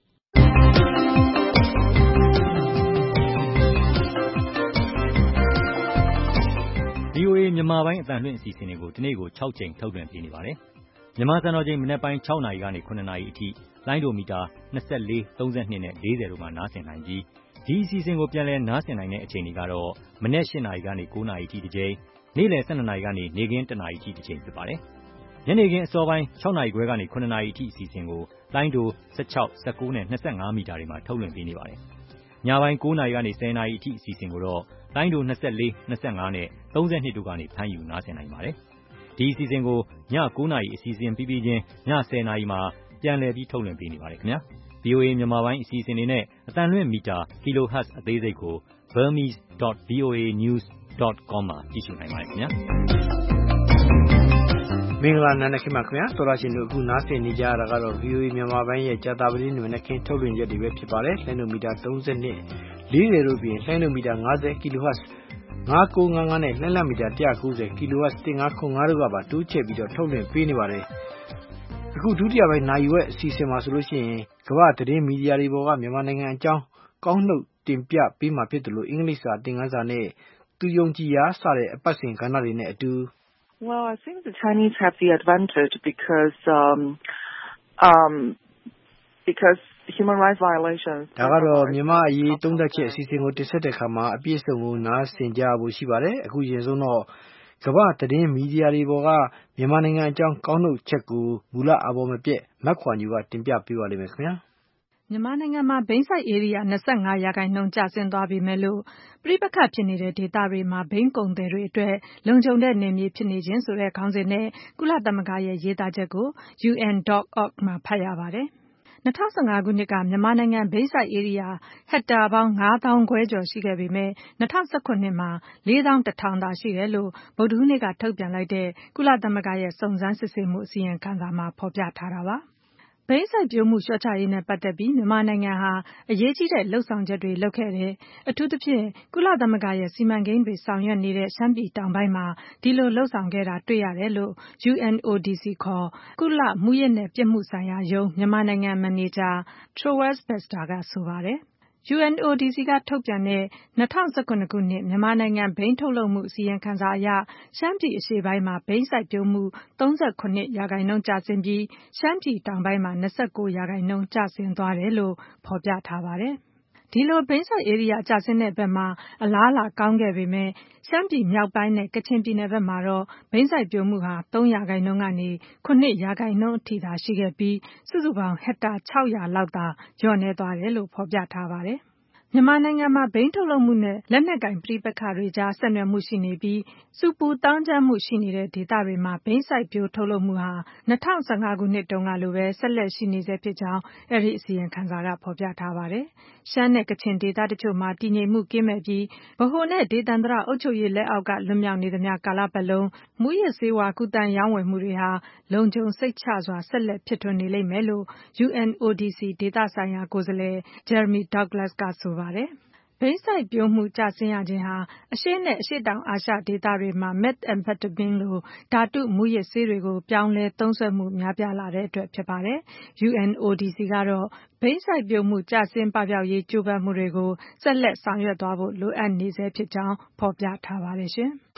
VOA မြန်မာပိုင်းအသံလွှင့်အစီအစဉ်တွေကိုဒီနေ့ကို6ကြိမ်ထုတ်လွှင့်ပေးနေပါတယ်။မြန်မာစံတော်ချိန်မနက်ပိုင်း6နာရီကနေ9နာရီအထိလိုင်းဒိုမီတာ24, 32နဲ့40တို့မှာနားဆင်နိုင်ပြီးဒီအစီအစဉ်ကိုပြန်လည်နားဆင်နိုင်တဲ့အချိန်တွေကတော့မနက်8နာရီကနေ9နာရီအထိတစ်ကြိမ်နေ့လယ်12နာရီကနေနေ့ခင်း1နာရီအထိတစ်ကြိမ်ဖြစ်ပါတယ်။ညနေခင်းအစောပိုင်း6နာရီခွဲကနေ9နာရီအထိအစီအစဉ်ကိုလိုင်းဒို16, 19နဲ့25မီတာတွေမှာထုတ်လွှင့်ပေးနေပါတယ်။ညပိုင်း9နာရီကနေ10နာရီအထိအစီအစဉ်ကိုတော့လိုင်းဒို24, 25နဲ့ 32တို့ကနေဖမ်းယူနားဆင်နိုင်ပါတယ်။ဒီအစီအစဉ်ကိုည 9 နာရီအစီအစဉ်ပြီးပြီးချင်းည 10 နာရီမှာပြန်လည်ပြီးထုတ်လွှင့်ပေးနေပါတယ်ခင်ဗျာ။ VOA မြန်မာပိုင်းအစီအစဉ်တွေနဲ့အသံလွှင့်မီတာ kilohertz အသေးစိတ်ကို burmese.voanews.com မှာကြည့်ရှုနိုင်ပါတယ်ခင်ဗျာ။မင်္ဂလာနံနက်ခင်းပါခင်ဗျာတော်ရရှင်တို့အခုနားဆင်နေကြရတာကတော့ VOA မြန်မာပိုင်းရဲ့ကြာသပတေးနေ့မနက်ခင်းထုတ်လွှင့်ချက်တွေပဲဖြစ်ပါတယ်လိုင်းဒိုမီတာ30နဲ့40တို့ပြင်လိုင်းဒိုမီတာ50 kHz 5955နဲ့လိုင်းလမီတာ190 kHz 1505တို့ကပါတိုးချဲ့ပြီးတော့ထုတ်လွှင့်ပေးနေပါတယ်အခုဒုတိယပိုင်းနိုင်ရွက်အစီအစဉ်မှာဆိုလို့ရှိရင်ကမ္ဘာသတင်းမီဒီယာတွေပေါ်ကမြန်မာနိုင်ငံအကြောင်းကောင်းနှုတ်တင်ပြပေးမှာဖြစ်တယ်လို့အင်္ဂလိပ်စာသင်ခန်းစာနဲ့သူယုံကြည်ရာစတဲ့အပတ်စဉ်ကဏ္ဍတွေနဲ့အတူ Well, I think the Chinese have the advantage because human rights violations. ဒါကတော့မြန်မာအရေးသုံးသပ်ချက်အစီအစဉ်ကိုတင်ဆက်တဲ့အခါမှာအပြည့်အစုံကိုနားဆင်ကြဖို့ရှိပါတယ်။အခုရင်ဆုံးတော့ကမ္ဘာသတင်းမီဒီယာတွေပေါ်ကမြန်မာနိုင်ငံအကြောင်းကောင်းနှုတ်ချက်ကိုမူလအပေါ်မပြတ်မက်ခွန်ယူကတင်ပြပေးပါလိမ့်မယ်ခင်ဗျာ။မြန်မာနိုင်ငံမှာဘိန်းစိုက်ဧရိယာ25%ကျဆင်းသွားပြီမဲ့လို့ပြိပခတ်ဖြစ်နေတဲ့ဒေသတွေမှာဘိန်းကုန်သည်တွေအတွက်လုံခြုံတဲ့နယ်မြေဖြစ်နေခြင်းဆိုတဲ့ခေါင်းစဉ်နဲ့ကုလသမဂ္ဂရဲ့ရေးသားချက်ကို UN.org မှာဖတ်ရပါတယ်။2015ခုနှစ်ကမြန်မာနိုင်ငံဘိန်းစိုက်ဧရိယာဟက်တာပေါင်း9,500ကျော်ရှိခဲ့ပေမဲ့2019မှာ4,100သာရှိတယ်လို့ဗုဒ္ဓဟူးနေ့ကထုတ်ပြန်လိုက်တဲ့ကုလသမဂ္ဂရဲ့စုံစမ်းစစ်ဆေးမှုအစီရင်ခံစာမှာဖော်ပြထားတာပါ။ဘိန်းစိုက်ပျိုးမှုလျှော့ချရေးနဲ့ပတ်သက်ပြီးမြန်မာနိုင်ငံဟာအရေးကြီးတဲ့လှုပ်ဆောင်ချက်တွေလုပ်ခဲ့တယ်။အထူးသဖြင့်ကုလသမဂ္ဂရဲ့စီမံကိန်းတွေဆောင်ရွက်နေတဲ့ရှမ်းပြည်တောင်ပိုင်းမှာဒီလိုလှုပ်ဆောင်ခဲ့တာတွေ့ရတယ်လို့ UNODC ခေါ်ကုလမူးယစ်နဲ့ပြစ်မှုဆိုင်ရာရုံးမြန်မာနိုင်ငံမန်နေဂျာ Troels Bester ကဆိုပါတယ်။ UNODC ကထုတ်ပြန်တဲ့2019ခုနှစ်မြန်မာနိုင်ငံဘိန်းထုတ်လုပ်မှုအစီရင်ခံစာအရရှမ်းပြည်အရှေ့ပိုင်းမှာဘိန်းစိုက်ပျိုးမှု39%ကျဆင်းပြီးရှမ်းပြည်တောင်ပိုင်းမှာ29%ကျဆင်းသွားတယ်လို့ဖော်ပြထားပါတယ်။ဒီလိုဘိန်းစိုက်ဧရိယာကျဆင်းတဲ့ဘက်မှာအလားအလာကောင်းခဲ့ပေမဲ့ရှမ်းပြည်မြောက်ပိုင်းနဲ့ကချင်ပြည်နယ်ဘက်မှာတော့ဘိန်းစိုက်ပျိုးမှုဟာ3%ကနေ9%အထိသာရှိခဲ့ပြီးစုစုပေါင်းဟက်တာ600လောက်သာလျော့နည်းသွားတယ်လို့ဖော်ပြထားပါတယ်။မြန်မာနိုင်ငံမှာဘိန်းထုတ်လုပ်မှုနဲ့လက်နက်ကိုင်ပဋိပက္ခတွေကြားဆက်နွယ်မှုရှိနေပြီးစူပူတောင်းကျမ်းမှုရှိနေတဲ့ဒေသတွေမှာဘိန်းစိုက်ပျိုးထုတ်လုပ်မှုဟာ2015ခုနှစ်တုန်းကလိုပဲဆက်လက်ရှိနေဆဲဖြစ်ကြောင်းအဲဒီအစီရင်ခံစာကဖော်ပြထားပါတယ်။ရှမ်းနဲ့ကချင်ဒေသတချို့မှာတည်ငြိမ်မှုကင်းမဲ့ပြီးဗဟိုနဲ့ဒေသန္တရအုပ်ချုပ်ရေးလက်အောက်ကလွတ်မြောက်နေသမျှကာလပတ်လုံးမူးယစ်ဆေးဝါးကူးသန်းရောင်းဝယ်မှုတွေဟာလုံခြုံစိတ်ချစွာဆက်လက်ဖြစ်ထွန်းနေလိမ့်မယ်လို့ UNODC ဒေသဆိုင်ရာကိုယ်စားလှယ် Jeremy Douglas ကဆိုပါတယ်။ဘိန်းစိုက်ပျိုးမှုကျဆင်းရခြင်းဟာအရှေ့နဲ့အရှေ့တောင်အာရှဒေသတွေမှာ methamphetamine လိုဓာတုမူးယစ်ဆေးတွေကိုပြောင်းလဲသုံးစွဲမှုများပြားလာတဲ့အတွက်ဖြစ်ပါတယ်။ UNODC ကတော့ဘိန်းစိုက်ပျိုးမှုကျဆင်းပပျောက်ရေးကြိုးပမ်းမှုတွေကိုဆက်လက်ဆောင်ရွက်သွားဖို့လိုအပ်နေဆဲဖြစ်ကြောင်းဖော်ပြထားပါတယ်ရှင်။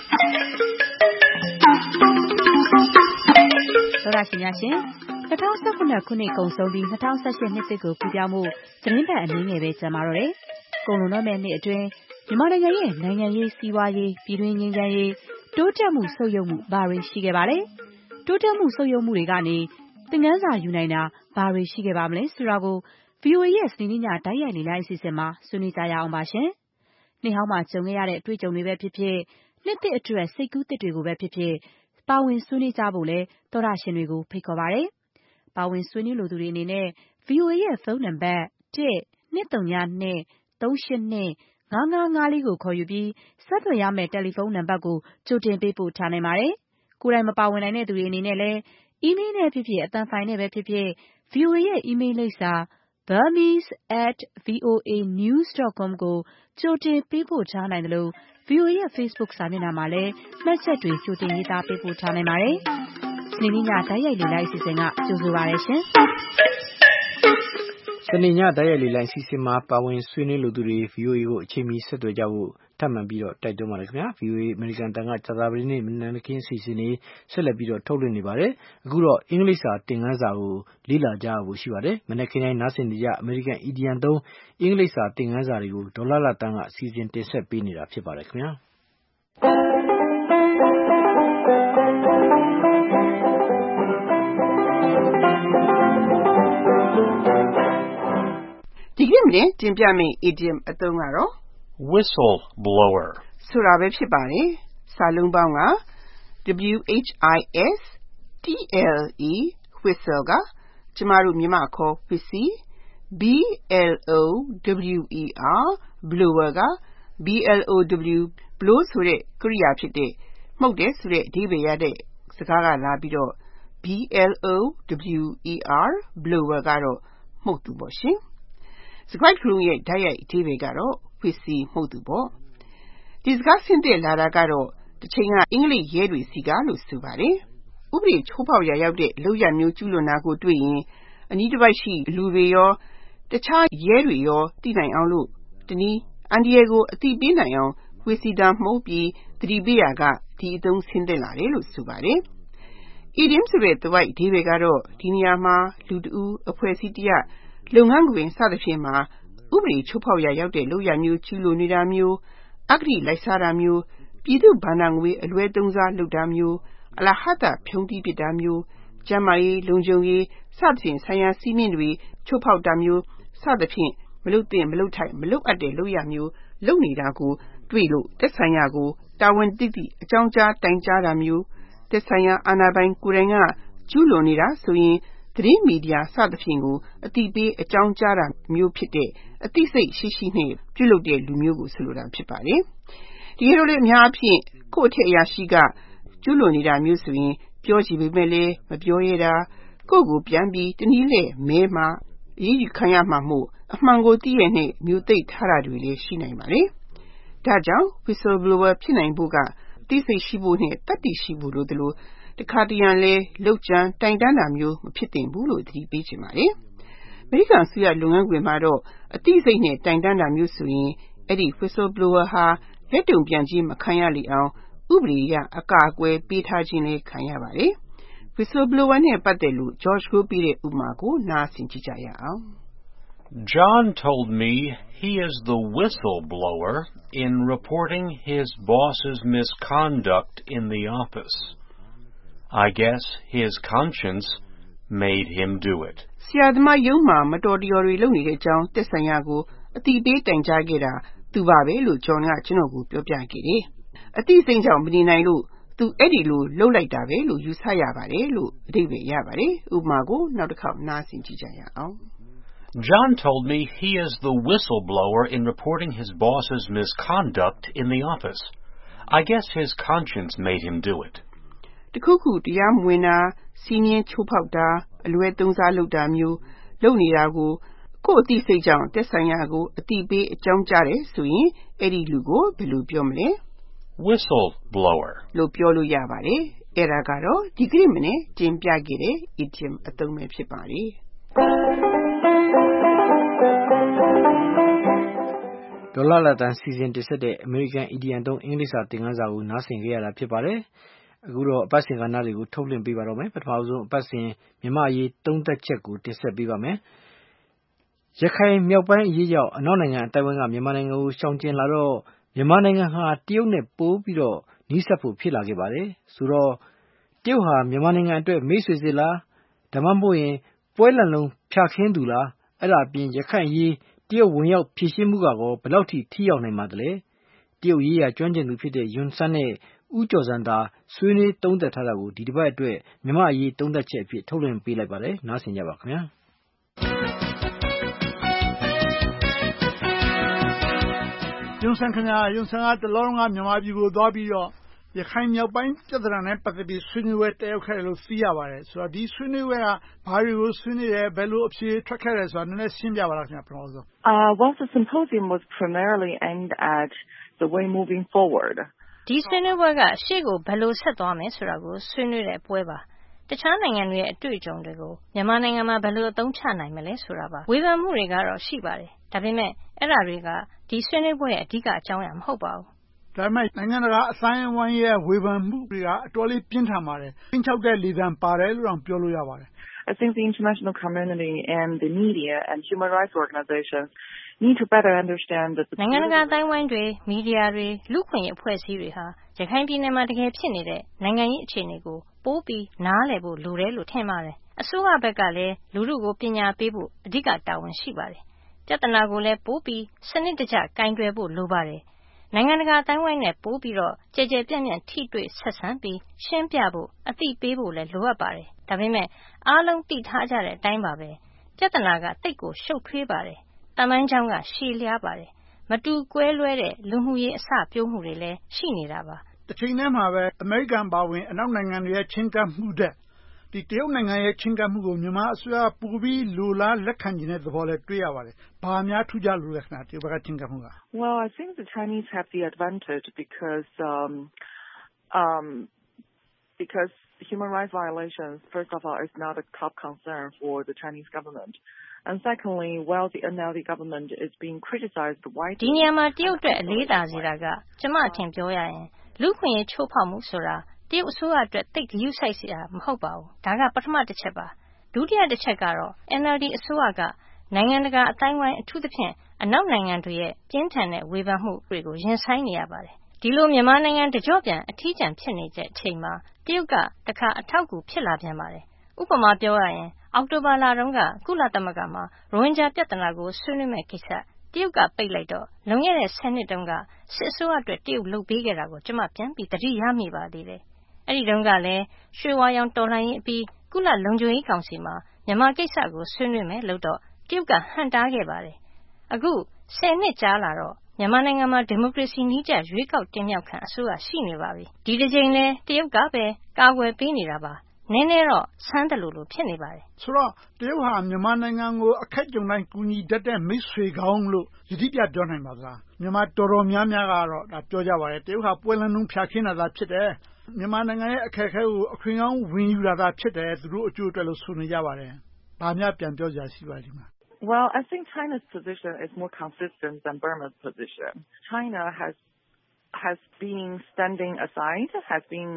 သောရရှင်များရှင်2019ခုနှစ်ကုန်ဆုံးပြီး2018နှစ်သစ်ကိုပြပြောင်းမှုသတင်းပတ်အနည်းငယ်ပဲကျန်ပါတော့တယ်။ကုန်လွန်တော့မယ့်နှစ်အတွင်းမြန်မာနိုင်ငံရဲ့နိုင်ငံရေးစီးပွားရေးပြည်တွင်းငြိမ်းချမ်းရေးတိုးတက်မှုဆုတ်ယုတ်မှုဘာတွေရှိခဲ့ပါလဲ။တိုးတက်မှုဆုတ်ယုတ်မှုတွေကနေသင်ခန်းစာယူနိုင်တာဘာတွေရှိခဲ့ပါမလဲဆိုတာကို VOA ရဲ့စနေနေ့ညတိုက်ရိုက်လေ့လာအစီအစဉ်မှာဆွေးနွေးကြရအောင်ပါရှင်။နှစ်ဟောင်းမှာကြုံခဲ့ရတဲ့အတွေ့အကြုံတွေပဲဖြစ်ဖြစ်နှစ်သစ်အတွက်စိတ်ကူးသစ်တွေကိုပဲဖြစ်ဖြစ်ပါဝင်ဆွေးနွေးကြဖို့လဲသောရရှင်တွေကိုဖိတ်ခေါ်ပါရစေ။ပါဝင်ဆွေးနွေးလိုသူတွေအနေနဲ့ VOA ရဲ့ဖုန်းနံပါတ်1-202-382-5554ကိုခေါ်ယူပြီးဆက်သွယ်ရမယ့်တယ်လီဖုန်းနံပါတ်ကိုကြိုတင်ပေးပို့ထားနိုင်ပါတယ်။ကိုယ်တိုင်မပါဝင်နိုင်တဲ့သူတွေအနေနဲ့လည်းအီးမေးလ်နဲ့ဖြစ်ဖြစ်အသံဖိုင်နဲ့ပဲဖြစ်ဖြစ် VOA ရဲ့အီးမေးလ်လိပ်စာ burmese@voanews.com ကိုကြိုတင်ပေးပို့ထားနိုင်တယ်လို့ VOA ရဲ့ Facebook စာမျက်နှာမှာလည်းမှတ်ချက်တွေကြိုတင်ရေးသားပေးပို့ထားနိုင်ပါတယ်။စနေနေ့ညတိုက်ရိုက်လေ့လာအစီအစဉ်ကကြိုဆိုပါရရှင်။စနေညတိုက်ရိုက်လေ့လာအစီအစဉ်မှာပါဝင်ဆွေးနွေးလိုသူတွေ VOA ကိုအချိန်မီဆက်သွယ်ကြဖို့ထပ်မံပြီးတော့တိုက်တွန်းပါတယ်ခင်ဗျာ VOA အမေရိကန်တန်ကကြာသပတေးနေ့မနက်ခင်းအစီအစဉ်လေးဆက်လက်ပြီးတော့ထုတ်လွှင့်နေပါတယ်အခုတော့အင်္ဂလိပ်စာသင်ခန်းစာကိုလေ့လာကြဖို့ရှိပါတယ်မနက်ခင်းတိုင်းနားဆင်နေကြအမေရိကန်အီဒီယံသုံးအင်္ဂလိပ်စာသင်ခန်းစာတွေကိုဒေါ်လာလာတန်းကအစီအစဉ်တင်ဆက်ပေးနေတာဖြစ်ပါတယ်ခင်ဗျာဒီကနေ့တင်ပြမယ့် idiom အသုံးကတော့ whistleblower ဆိုတာပဲဖြစ်ပါတယ်။စာလုံးပေါင်းက WHISTLE whistle ကကျမတို့မြန်မာခေါ် whiskey, BLOWER blower က blow ဆိုတဲ့ကရိယာဖြစ်တဲ့မှုတ်တယ်ဆိုတဲ့အဓိပ္ပာယ်ရတဲ့စကားကလာပြီးတော့ BLOWER blower ကတော့မှုတ်သူပေါ့ရှင်။စကားလုံးရဲ့တိုက်ရိုက်အဓိပ္ပာယ်ကတော့ whiskey မှုတ်သူပေါ့။ဒီစကားဆင်းသက်လာတာကတော့တစ်ချိန်ကအင်္ဂလိပ်ရဲတွေစီကလို့ဆိုပါတယ်။ဥပဒေချိုးဖောက်ရာရောက်တဲ့လုပ်ရမျိုးကျူးလွန်တာကိုတွေ့ရင်အနီးတစ်ပိုက်ရှိလူတွေရောတခြားရဲတွေရောသိနိုင်အောင်လို့တနည်းအန်ဒီယေကိုအသိပေးနိုင်အောင်ဝီစီတာမှုတ်ပြီးသတိပေးရကဒီအသုံးဆင်းသက်လာတယ်လို့ဆိုပါတယ်။ idiom ဆိုတဲ့သွိုက်အဓိပ္ပာယ်ကတော့ဒီနေရာမှာလူတဦးအဖွဲ့အစည်းတရပ်လုပ်ငန်းခွင်စသဖြင့်မှာဥပဒေချိုးဖောက်ရာရောက်တဲ့လုပ်ရမျိုးကျူးလွန်နေတာမျိုးအဂတိလိုက်စားတာမျိုးပြည်သူ့ဘဏ္ဍာငွေအလွဲသုံးစားလုပ်တာမျိုးအလဟဿဖြုံးတီးပစ်တာမျိုးကျန်းမာရေးလုံခြုံရေးစသဖြင့်ဆိုင်ရာစည်းမျဉ်းတွေချိုးဖောက်တာမျိုးစသဖြင့်မလုပ်သင့်မလုပ်ထိုက်မလုပ်အပ်တဲ့လုပ်ရမျိုးလုပ်နေတာကိုတွေ့လို့သက်ဆိုင်ရာကိုတာဝန်သိသိအကြောင်းကြားတိုင်ကြားတာမျိုးသက်ဆိုင်ရာအာဏာပိုင်ကိုယ်တိုင်ကကျူးလွန်နေတာဆိုရင်သတင်းမီဒီယာစသဖြင့်ကိုအသိပေးအကြောင်းကြားတာမျိုးဖြစ်တဲ့အသိစိတ်ရှိရှိနဲ့ပြုလုပ်တဲ့လူမျိုးကိုဆိုလိုတာဖြစ်ပါတယ်။ဒီလိုလေအများအပြားကိုယ့်အထက်အရာရှိကကျူးလွန်နေတာမျိုးဆိုရင်ပြောကြည့်ပေမဲ့လည်းမပြောရတာကိုယ့်ကိုပြန်ပြီးတနည်းလဲမဲမှာအရေးယူခံရမှာမို့အမှန်ကိုသိရတဲ့မျိုးသိထားတာတွေလည်းရှိနိုင်ပါတယ်။ဒါကြောင့် whistleblower ဖြစ်နိုင်ဖို့ကသိစိတ်ရှိဖို့နဲ့တတ်သိရှိဖို့လိုသလိုတခါတရံလဲလောက်ကျန်တိုင်တန်းတာမျိုးမဖြစ်သင့်ဘူးလို့သတိပေးချင်ပါတယ်။အမေရိကန်ဆိုရလုပ်ငန်းခွင်မှာတော့အသိစိတ်နဲ့တိုင်တန်းတာမျိုးဆိုရင်အဲ့ဒီ whistleblower ဟာလက်တုံပြန်ခြင်းမခံရလေအောင်ဥပဒေအရအကာအကွယ်ပေးထားခြင်းလည်းခံရပါတယ်။ whistleblower နဲ့ပတ်သက်လို့ George ကိုပေးတဲ့ဥပမာကိုနားဆင်ကြည့်ကြရအောင်။ John told me he is the whistleblower in reporting his boss's misconduct in the office. I guess his conscience made him do it. ဆရာသမားရုံးမှာမတော်တရော်တွေလုပ်နေတဲ့အကြောင်းသက်ဆိုင်ရာကိုအသိပေးတိုင်ကြားခဲ့တာသူပါပဲလို့ John ကကျွန်တော်ကိုပြောပြခဲ့တယ်။အသိစိတ်ကြောင့်မနေနိုင်လို့သူအဲ့ဒီလိုလုပ်လိုက်တာပဲလို့ယူဆရပါတယ်လို့အဓိပ္ပာယ်ရပါတယ်။ဥပမာကိုနောက်တစ်ခေါက်နားဆင်ကြည့်ကြရအောင်။ John told me he is the whistleblower in reporting his boss's misconduct in the office. I guess his conscience made him do it. တခုခုတရားမဝင်တာစီးမြင်ချိုးဖောက်တာအလွဲသုံးစားလုပ်တာမျိုးလုပ်နေတာကိုကိုယ့်အသိစိတ်ကြောင့်သက်ဆိုင်ရာကိုအသိပေးအကြောင်းကြားတယ်ဆိုရင်အဲ့ဒီလူကိုဘယ်လိုပြောမလဲ Whistleblower လို့ပြောလို့ရပါတယ်။အဲ့ဒါကတော့ဒီကနေ့မနေ့တင်ပြခဲ့တဲ့ idiom အသုံးပဲဖြစ်ပါတယ်။ဒေါ်လာလာတန်စီစဉ်တင်ဆက်တဲ့ American Idiom အသုံးအင်္ဂလိပ်စာသင်ခန်းစာကိုနားဆင်ကြရတာဖြစ်ပါတယ်။အခုတော့အပတ်စဉ်ကဏ္ဍတွေကိုထုတ်လွှင့်ပေးပါတော့မယ်။ပထမဆုံးအပတ်စဉ်မြန်မာရေးသုံးသက်ချက်ကိုတင်ဆက်ပေးပါမယ်။ရခိုင်မြောက်ပိုင်းအရေးကြောင့်အနောက်နိုင်ငံအတိုင်းအဝန်ကမြန်မာနိုင်ငံကိုရှောင်ကျဉ်လာတော့မြန်မာနိုင်ငံဟာတရုတ်နဲ့ပိုးပြီးတော့နီးစပ်ဖို့ဖြစ်လာခဲ့ပါတယ်။ဆိုတော့တရုတ်ဟာမြန်မာနိုင်ငံအတွက်မိတ်ဆွေစစ်လားဒါမှမဟုတ်ရင်ပွဲလန့်လုံးဖြာခင်းသူလားအဲ့ဒါအပြင်ရခိုင်ရေးတရုတ်ဝင်ရောက်ဖြည့်ရှင်းမှုကရောဘယ်လောက်ထိရောက်နိုင်ပါသလဲတရုတ်ရေးရာကျွမ်းကျင်သူဖြစ်တဲ့ယွန်ဆန်နဲ့ဦးကျော်စံသာဆွေးနွေးသုံးသပ်ထားတာကိုဒီတစ်ပတ်အတွက်မြန်မာအရေးသုံးသပ်ချက်အဖြစ်ထုတ်လွှင့်ပေးလိုက်ပါတယ်နားဆင်ကြပါခင်ဗျာယွန်ဆန်ခင်ဗျာယွန်ဆန်ကတလောကမြန်မာပြည်ကိုသွားပြီးတော့ရခိုင်မြောက်ပိုင်းပြဿနာနဲ့ပတ်သက်ပြီးဆွေးနွေးပွဲတက်ရောက်ခဲ့တယ်လို့သိရပါတယ်ဆိုတော့ဒီဆွေးနွေးပွဲကဘာတွေကိုဆွေးနွေးတယ်ဘယ်လိုအဖြေထွက်ခဲ့တယ်ဆိုတာနည်းနည်းရှင်းပြပါလားခင်ဗျာပထမဆုံး Well, the symposium was primarily aimed at the way moving forward. ဒီဆွေးနွေးပွဲကရှေ့ကိုဘယ်လိုဆက်သွားမယ်ဆိုတာကိုဆွေးနွေးတဲ့ပွဲပါတခြားနိုင်ငံတွေရဲ့အတွေ့အကြုံတွေကိုမြန်မာနိုင်ငံမှာဘယ်လိုအသုံးချနိုင်မလဲဆိုတာပါဝေဖန်မှုတွေကတော့ရှိပါတယ်ဒါပေမဲ့အဲ့ဒါတွေကဒီဆွေးနွေးပွဲရဲ့အဓိကအကြောင်းအရာမဟုတ်ပါဘူးဒါပေမဲ့နိုင်ငံတကာအသိုင်းအဝိုင်းရဲ့ဝေဖန်မှုတွေကအတော်လေးပြင်းထန်ပါတယ်။ချင်းချောက်တဲ့လေသံပါတယ်လို့တောင်ပြောလို့ရပါတယ်။ I think the international community and the media and human rights organizations need to better understand that နိုင်ငံတကာအသိုင်းအဝိုင်းတွေမီဒီယာတွေလူ့အခွင့်အရေးအဖွဲ့အစည်းတွေဟာရခိုင်ပြည်နယ်မှာတကယ်ဖြစ်နေတဲ့နိုင်ငံရေးအခြေအနေကိုပိုးပြီးနားလည်ဖို့လိုတယ်လို့ထင်ပါတယ်။အစိုးရဘက်ကလည်းလူထုကိုပညာပေးဖို့အဓိကတာဝန်ရှိပါတယ်။ပြပြဿနာကိုလည်းပိုပြီးစနစ်တကျကိုင်တွယ်ဖို့လိုပါတယ်။နိုင်ငံတကာအတိုင်းဝိုင်းနဲ့ပိုပြီးတော့ကျယ်ကျယ်ပြန့်ပြန့်ထိတွေ့ဆက်ဆံပြီးရှင်းပြဖို့အသိပေးဖို့လည်းလိုအပ်ပါတယ်။ဒါပေမဲ့အားလုံးသိထားကြတဲ့အတိုင်းပါပဲပြဿနာကတိတ်ကိုရှုပ်ထွေးပါတယ်။တမိုင်းကြောင်းကရှည်လျားပါတယ်။မတူကွဲလွဲတဲ့လူမှုရေးအစပျိုးမှုတွေလည်းရှိနေတာပါ။တစ်ချိန်တည်းမှာပဲအမေရိကန်ပါဝင်အနောက်နိုင်ငံတွေရဲ့ချင်းကပ်မှုတဲ့ဒီတရုတ်နိုင်ငံရဲ့ချင်းကပ်မှုကိုမြန်မာအစိုးရပိုပြီးလိုလားလက်ခံနေတဲ့သဘောလည်းတွေ့ရပါတယ်။ဘာများထူးခြားလို့လဲခင်ဗျာတရုတ်ဘက်ကချင်းကပ်မှုက Well, I think the Chinese have the advantage because human rights violations, first of all, is not a top concern for the Chinese government. And secondly, while the NLD government is being criticized widely... ဒီနေရာမှာတရုတ်အတွက်အလေးသာစေတာကကျမအထင်ပြောရရင်လူ့ခွင့်ရေးချိုးဖောက်မှုဆိုတာတရုတ်အစိုးရအတွက်တိတ်ဂရုစိုက်စရာမဟုတ်ပါဘူး။ဒါကပထမတစ်ချက်ပါ။ဒုတိယတစ်ချက်ကတော့ NLD အစိုးရကနိုင်ငံတကာအတိုင်းဝိုင်းအထူးသဖြင့်အနောက်နိုင်ငံတွေရဲ့ပြင်းထန်တဲ့ဝေဖန်မှုတွေကိုရင်ဆိုင်နေရပါတယ်။ဒီလိုမြန်မာနိုင်ငံတကြော့ပြန်အထီးကျန်ဖြစ်နေတဲ့အချိန်မှာတရုတ်ကတခါအထောက်အကူဖြစ်လာပြန်ပါတယ်။ဥပမာပြောရရင်အောက်တိုဘာလတုန်းကကုလသမဂ္ဂမှာရိုဟင်ဂျာပြဿနာကိုဆွေးနွေးမဲ့ကိစ္စတရုတ်ကပိတ်လိုက်တော့လွန်ခဲ့တဲ့10နှစ်တုန်းကစစ်အစိုးရအတွက်တရုတ်လုပ်ပေးခဲ့တာကိုကျွန်မပြန်ပြီးသတိရမိပါသေးတယ်။အဲ့ဒီတုန်းကလည်းရွှေဝါရောင်တော်လှန်ရေးအပြီးကုလလုံခြုံရေးကောင်စီမှာမြန်မာကိစ္စကိုဆွေးနွေးမယ်လို့တော့တရုတ်ကဟန့်တားခဲ့ပါတယ်။အခု10နှစ်ကြာလာတော့မြန်မာနိုင်ငံမှာဒီမိုကရေစီနည်းကျရွေးကောက်တင်မြှောက်ခံအစိုးရရှိနေပါပြီ။ဒီတစ်ချိန်လဲတရုတ်ကပဲကာကွယ်ပေးနေတာပါ။နည်းနည်းတော့ဆန်းတယ်လို့ဖြစ်နေပါတယ်။ဆိုတော့တရုတ်ဟာမြန်မာနိုင်ငံကိုအခက်ကြုံတိုင်းကူညီတတ်တဲ့မိတ်ဆွေကောင်းလို့ယတိပြပြောနိုင်ပါသလား။မြန်မာတော်တော်များများကတော့ဒါပြောကြပါတယ်။တရုတ်ဟာပွဲလန်းလုံးဖြတ်ခင်းတာသာဖြစ်တယ်။မြန်မာနိုင်ငံရဲ့အခက်အခဲကိုအခွင့်ကောင်းဝင်ယူတာသာဖြစ်တယ်သူတို့အကျိုးအတွက်လို့ဆိုနေကြပါတယ်။ဘာများပြန်ပြောကြရှိပါလိမ့်မယ်။ Well, I think China's position is more consistent than Burma's position. China has been standing aside, has been